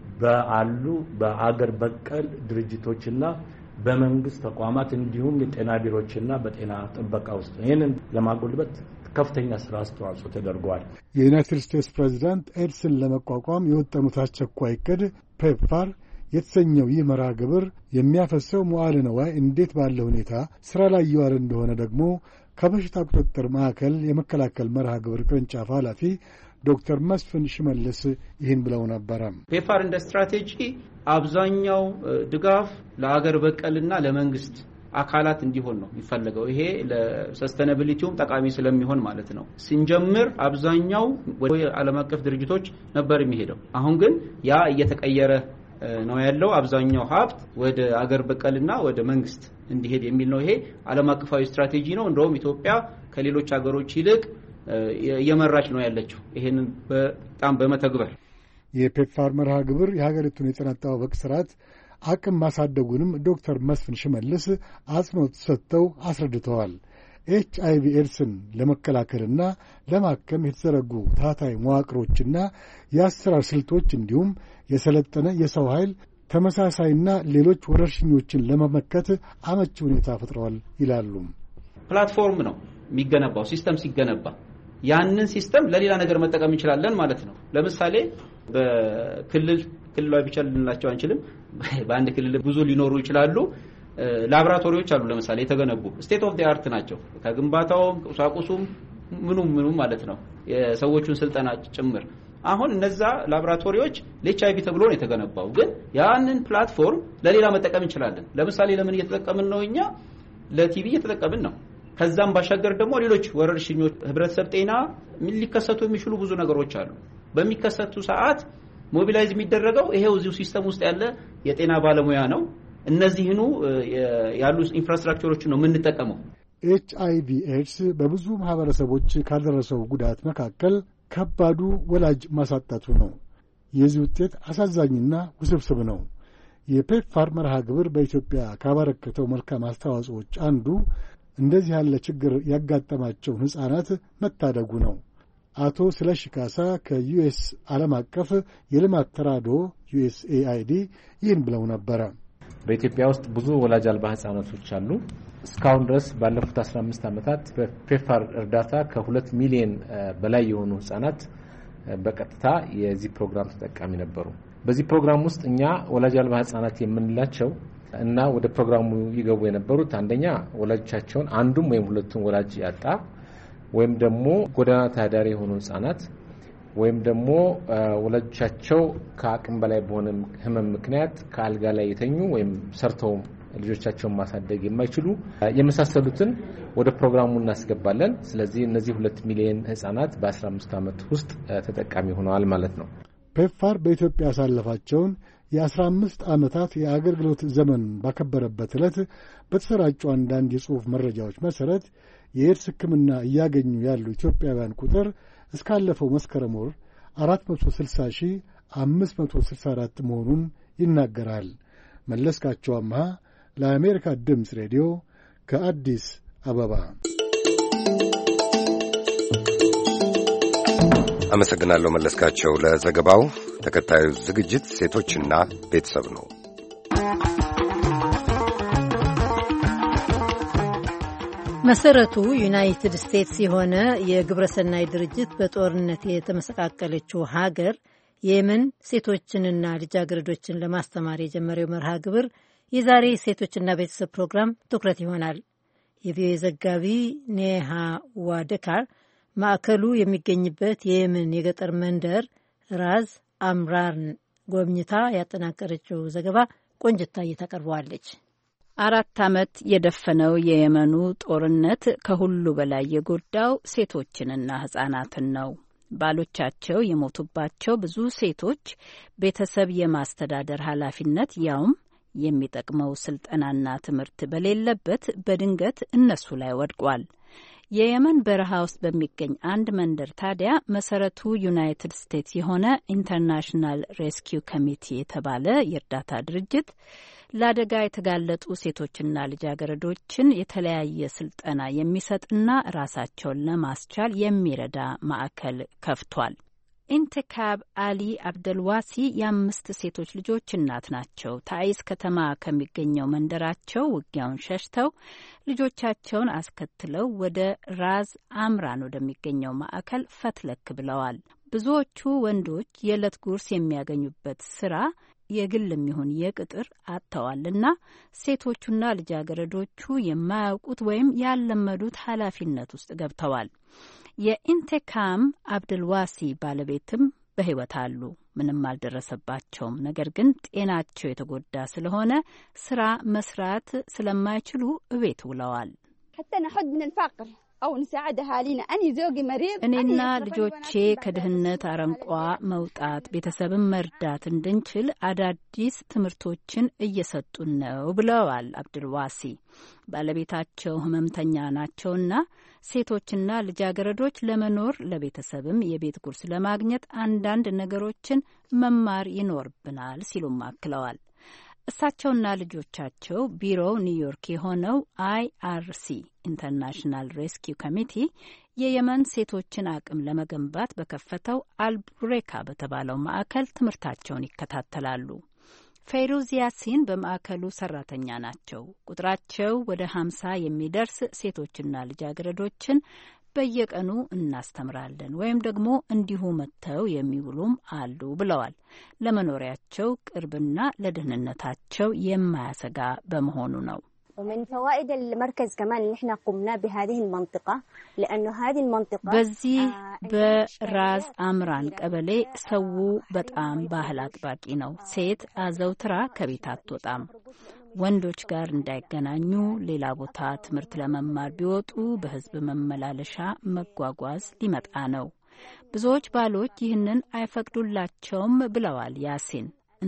በአገር በቀል ድርጅቶችና በመንግስት ተቋማት እንዲሁም የጤና ቢሮዎችና በጤና ጥበቃ ውስጥ ይህንን ለማጎልበት ከፍተኛ ስራ አስተዋጽኦ ተደርጓል። የዩናይትድ ስቴትስ ፕሬዚዳንት ኤድስን ለመቋቋም የወጠኑት አስቸኳይ ዕቅድ ፔፕፋር የተሰኘው ይህ መርሃ ግብር የሚያፈሰው መዋዕለ ንዋይ እንዴት ባለ ሁኔታ ሥራ ላይ እየዋለ እንደሆነ ደግሞ ከበሽታ ቁጥጥር ማዕከል የመከላከል መርሃ ግብር ቅርንጫፍ ኃላፊ ዶክተር መስፍን ሽመልስ ይህን ብለው ነበረ። ፔፕፋር እንደ ስትራቴጂ አብዛኛው ድጋፍ ለአገር በቀልና ለመንግስት አካላት እንዲሆን ነው የሚፈልገው። ይሄ ለሰስተናቢሊቲውም ጠቃሚ ስለሚሆን ማለት ነው። ስንጀምር አብዛኛው ወደ ዓለም አቀፍ ድርጅቶች ነበር የሚሄደው። አሁን ግን ያ እየተቀየረ ነው ያለው። አብዛኛው ሀብት ወደ አገር በቀልና ወደ መንግስት እንዲሄድ የሚል ነው። ይሄ ዓለም አቀፋዊ ስትራቴጂ ነው። እንደውም ኢትዮጵያ ከሌሎች ሀገሮች ይልቅ እየመራች ነው ያለችው ይሄንን በጣም በመተግበር። የፔፕፋር መርሃ ግብር የሀገሪቱን የጤና አጠባበቅ ስርዓት አቅም ማሳደጉንም ዶክተር መስፍን ሽመልስ አጽንኦት ሰጥተው አስረድተዋል። ኤችአይቪ ኤድስን ለመከላከልና ለማከም የተዘረጉ ታታይ መዋቅሮችና የአሰራር ስልቶች እንዲሁም የሰለጠነ የሰው ኃይል ተመሳሳይና ሌሎች ወረርሽኞችን ለመመከት አመቺ ሁኔታ ፈጥረዋል ይላሉ። ፕላትፎርም ነው የሚገነባው። ሲስተም ሲገነባ ያንን ሲስተም ለሌላ ነገር መጠቀም እንችላለን ማለት ነው። ለምሳሌ በክልላዊ ብቻ ልንላቸው አንችልም። በአንድ ክልል ብዙ ሊኖሩ ይችላሉ። ላብራቶሪዎች አሉ ለምሳሌ የተገነቡ ስቴት ኦፍ ዲ አርት ናቸው። ከግንባታውም ቁሳቁሱም ምኑም ማለት ነው የሰዎቹን ስልጠና ጭምር። አሁን እነዛ ላብራቶሪዎች ለኤችአይቪ ተብሎ ነው የተገነባው። ግን ያንን ፕላትፎርም ለሌላ መጠቀም እንችላለን። ለምሳሌ ለምን እየተጠቀምን ነው? እኛ ለቲቪ እየተጠቀምን ነው። ከዛም ባሻገር ደግሞ ሌሎች ወረርሽኞች ህብረተሰብ ጤና ሊከሰቱ የሚችሉ ብዙ ነገሮች አሉ። በሚከሰቱ ሰዓት ሞቢላይዝ የሚደረገው ይሄው እዚሁ ሲስተም ውስጥ ያለ የጤና ባለሙያ ነው። እነዚህኑ ያሉ ኢንፍራስትራክቸሮችን ነው የምንጠቀመው። ኤችአይቪ ኤድስ በብዙ ማህበረሰቦች ካደረሰው ጉዳት መካከል ከባዱ ወላጅ ማሳጣቱ ነው። የዚህ ውጤት አሳዛኝና ውስብስብ ነው። የፔፕፋር መርሃ ግብር በኢትዮጵያ ካበረከተው መልካም አስተዋጽኦች አንዱ እንደዚህ ያለ ችግር ያጋጠማቸውን ሕፃናት መታደጉ ነው። አቶ ስለሺ ካሳ ከዩኤስ ዓለም አቀፍ የልማት ተራድኦ ዩኤስኤአይዲ ይህን ብለው ነበረ። በኢትዮጵያ ውስጥ ብዙ ወላጅ አልባ ሕፃናቶች አሉ። እስካሁን ድረስ ባለፉት 15 ዓመታት በፔፕፋር እርዳታ ከ2 ሚሊዮን በላይ የሆኑ ሕፃናት በቀጥታ የዚህ ፕሮግራም ተጠቃሚ ነበሩ። በዚህ ፕሮግራም ውስጥ እኛ ወላጅ አልባ ሕፃናት የምንላቸው እና ወደ ፕሮግራሙ ይገቡ የነበሩት አንደኛ ወላጆቻቸውን አንዱም ወይም ሁለቱም ወላጅ ያጣ ወይም ደግሞ ጎዳና ተዳዳሪ የሆኑ ሕፃናት ወይም ደግሞ ወላጆቻቸው ከአቅም በላይ በሆነ ህመም ምክንያት ከአልጋ ላይ የተኙ ወይም ሰርተው ልጆቻቸውን ማሳደግ የማይችሉ የመሳሰሉትን ወደ ፕሮግራሙ እናስገባለን። ስለዚህ እነዚህ 2 ሚሊዮን ሕፃናት በ15 ዓመት ውስጥ ተጠቃሚ ሆነዋል ማለት ነው። ፔፕፋር በኢትዮጵያ ያሳለፋቸውን የ15 ዓመታት የአገልግሎት ዘመን ባከበረበት ዕለት በተሰራጩ አንዳንድ የጽሑፍ መረጃዎች መሠረት የኤድስ ሕክምና እያገኙ ያሉ ኢትዮጵያውያን ቁጥር እስካለፈው መስከረም ወር 460,564 መሆኑን ይናገራል። መለስካቸው አምሃ ለአሜሪካ ድምፅ ሬዲዮ ከአዲስ አበባ አመሰግናለሁ መለስካቸው ለዘገባው። ተከታዩ ዝግጅት ሴቶችና ቤተሰብ ነው። መሰረቱ ዩናይትድ ስቴትስ የሆነ የግብረሰናይ ድርጅት በጦርነት የተመሰቃቀለችው ሀገር የየመን ሴቶችንና ልጃገረዶችን ለማስተማር የጀመረው መርሃ ግብር የዛሬ ሴቶችና ቤተሰብ ፕሮግራም ትኩረት ይሆናል። የቪኦኤ ዘጋቢ ኔሃ ዋደካር ማዕከሉ የሚገኝበት የየመን የገጠር መንደር ራዝ አምራርን ጎብኝታ ያጠናቀረችው ዘገባ ቆንጅታ እየታቀርበዋለች። 4 ዓመት የደፈነው የየመኑ ጦርነት ከሁሉ በላይ የጎዳው ሴቶችንና ሕጻናትን ነው። ባሎቻቸው የሞቱባቸው ብዙ ሴቶች ቤተሰብ የማስተዳደር ኃላፊነት ያውም የሚጠቅመው ስልጠናና ትምህርት በሌለበት በድንገት እነሱ ላይ ወድቋል። የየመን በረሃ ውስጥ በሚገኝ አንድ መንደር ታዲያ መሰረቱ ዩናይትድ ስቴትስ የሆነ ኢንተርናሽናል ሬስኪው ኮሚቲ የተባለ የእርዳታ ድርጅት ለአደጋ የተጋለጡ ሴቶችና ልጃገረዶችን የተለያየ ስልጠና የሚሰጥና ራሳቸውን ለማስቻል የሚረዳ ማዕከል ከፍቷል። ኢንተካብ አሊ አብደልዋሲ የ5 ሴቶች ልጆች እናት ናቸው። ታይስ ከተማ ከሚገኘው መንደራቸው ውጊያውን ሸሽተው ልጆቻቸውን አስከትለው ወደ ራዝ አምራን ወደሚገኘው ማዕከል ፈትለክ ብለዋል። ብዙዎቹ ወንዶች የዕለት ጉርስ የሚያገኙበት ስራ የግልም ይሁን የቅጥር አጥተዋልና ሴቶቹና ልጃገረዶቹ የማያውቁት ወይም ያልለመዱት ኃላፊነት ውስጥ ገብተዋል። የኢንቴካም አብድልዋሲ ባለቤትም በሕይወት አሉ። ምንም አልደረሰባቸውም። ነገር ግን ጤናቸው የተጎዳ ስለሆነ ስራ መስራት ስለማይችሉ እቤት ውለዋል። እኔና ልጆቼ ከድህነት አረንቋ መውጣት ቤተሰብን መርዳት እንድንችል አዳዲስ ትምህርቶችን እየሰጡን ነው ብለዋል አብድልዋሲ። ባለቤታቸው ህመምተኛ ናቸውና ሴቶችና ልጃገረዶች ለመኖር ለቤተሰብም የቤት ጉርስ ለማግኘት አንዳንድ ነገሮችን መማር ይኖርብናል ሲሉም አክለዋል። እሳቸውና ልጆቻቸው ቢሮው ኒውዮርክ የሆነው IRC ኢንተርናሽናል ሬስኪው ኮሚቲ የየመን ሴቶችን አቅም ለመገንባት በከፈተው አልቡሬካ በተባለው ማዕከል ትምህርታቸውን ይከታተላሉ። ፌሩዝ ያሲን በማዕከሉ ሰራተኛ ናቸው። ቁጥራቸው ወደ 50 የሚደርስ ሴቶችና ልጃገረዶችን በየቀኑ እናስተምራለን ወይም ደግሞ እንዲሁ መጥተው የሚውሉም አሉ ብለዋል። ለመኖሪያቸው ቅርብና ለደህንነታቸው የማያሰጋ በመሆኑ ነው። ومن فوائد المركز كمان ان احنا قمنا بهذه المنطقه لانه هذه المنطقه በዚህ በራዝ አምራን ቀበሌ ሰው በጣም ባህል አጥባቂ ነው። ሴት አዘውትራ ከቤት አትወጣም። ወንዶች ጋር እንዳይገናኙ ሌላ ቦታ ትምህርት ለመማር ቢወጡ በህዝብ መመላለሻ መጓጓዝ ሊመጣ ነው። ብዙዎች ባሎች ይህንን አይፈቅዱላቸውም ብለዋል ያሲን።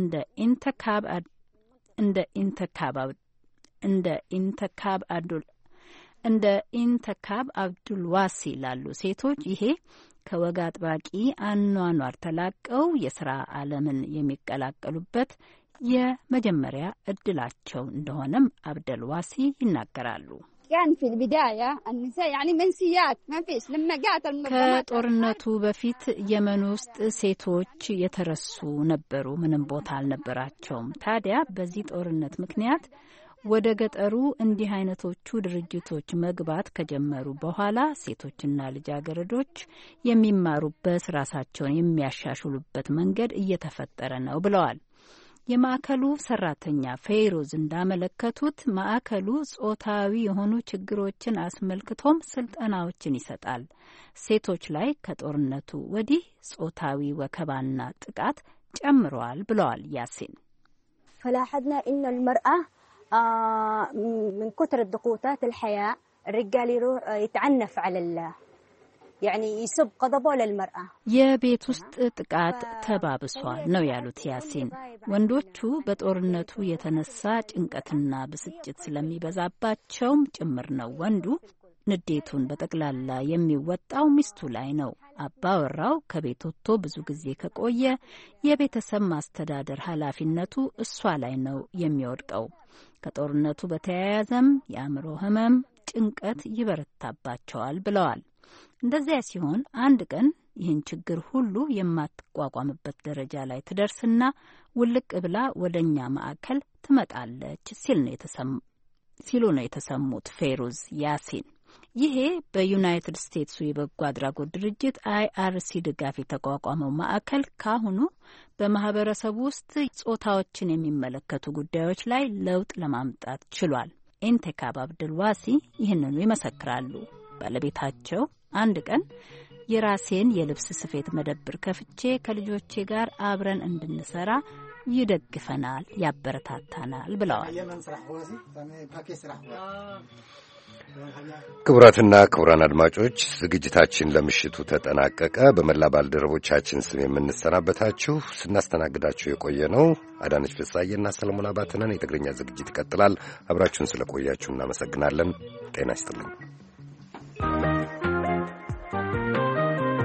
እንደ ኢንተካብ አብዱልዋሲ ላሉ ሴቶች ይሄ ከወግ አጥባቂ አኗኗር ተላቀው የስራ ዓለምን የሚቀላቀሉበት የመጀመሪያ እድላቸው እንደሆነም አብደልዋሲ ይናገራሉ። ከጦርነቱ በፊት የመን ውስጥ ሴቶች የተረሱ ነበሩ። ምንም ቦታ አልነበራቸውም። ታዲያ በዚህ ጦርነት ምክንያት ወደ ገጠሩ እንዲህ አይነቶቹ ድርጅቶች መግባት ከጀመሩ በኋላ ሴቶችና ልጃገረዶች የሚማሩበት ራሳቸውን የሚያሻሽሉበት መንገድ እየተፈጠረ ነው ብለዋል። የማዕከሉ ሰራተኛ ፌይሮዝ እንዳመለከቱት ማዕከሉ ጾታዊ የሆኑ ችግሮችን አስመልክቶም ስልጠናዎችን ይሰጣል። ሴቶች ላይ ከጦርነቱ ወዲህ ጾታዊ ወከባና ጥቃት ጨምረዋል ብለዋል ያሲን። فلاحظنا إنه المرأة من كثر ضغوطات الحياة الرجال يروح يتعنف على يعني يسب غضبه للمرأة የቤት ውስጥ ጥቃት ተባብሷል ነው ያሉት ያሲን። ወንዶቹ በጦርነቱ የተነሳ ጭንቀትና ብስጭት ስለሚበዛባቸውም ጭምር ነው ወንዱ ንዴቱን በጠቅላላ የሚወጣው ሚስቱ ላይ ነው። አባወራው ከቤት ወጥቶ ብዙ ጊዜ ከቆየ የቤተሰብ ማስተዳደር ኃላፊነቱ እሷ ላይ ነው የሚወድቀው። ከጦርነቱ በተያያዘም የአእምሮ ህመም፣ ጭንቀት ይበረታባቸዋል ብለዋል። እንደዚያ ሲሆን አንድ ቀን ይህን ችግር ሁሉ የማትቋቋምበት ደረጃ ላይ ትደርስና ውልቅ ብላ ወደኛ ማዕከል ትመጣለች ሲሉ ነው የተሰሙት ፌሩዝ ያሲን። ይሄ በዩናይትድ ስቴትሱ የበጎ አድራጎት ድርጅት IRC ድጋፍ የተቋቋመው ማዕከል ካሁኑ በማህበረሰቡ ውስጥ ጾታዎችን የሚመለከቱ ጉዳዮች ላይ ለውጥ ለማምጣት ችሏል። ኢንቴካብ አብድልዋሲ ይህንኑ ይመሰክራሉ። ባለቤታቸው አንድ ቀን የራሴን የልብስ ስፌት መደብር ከፍቼ ከልጆቼ ጋር አብረን እንድንሰራ ይደግፈናል፣ ያበረታታናል ብለዋል። ክቡራትና ክቡራን አድማጮች ዝግጅታችን ለምሽቱ ተጠናቀቀ። በመላ ባልደረቦቻችን ስም የምንሰናበታችሁ ስናስተናግዳችሁ የቆየ ነው አዳነች ፍሳዬና ሰለሞን አባተነን። የትግርኛ ዝግጅት ይቀጥላል። አብራችሁን ስለቆያችሁ እናመሰግናለን። ጤና ይስጥልኝ።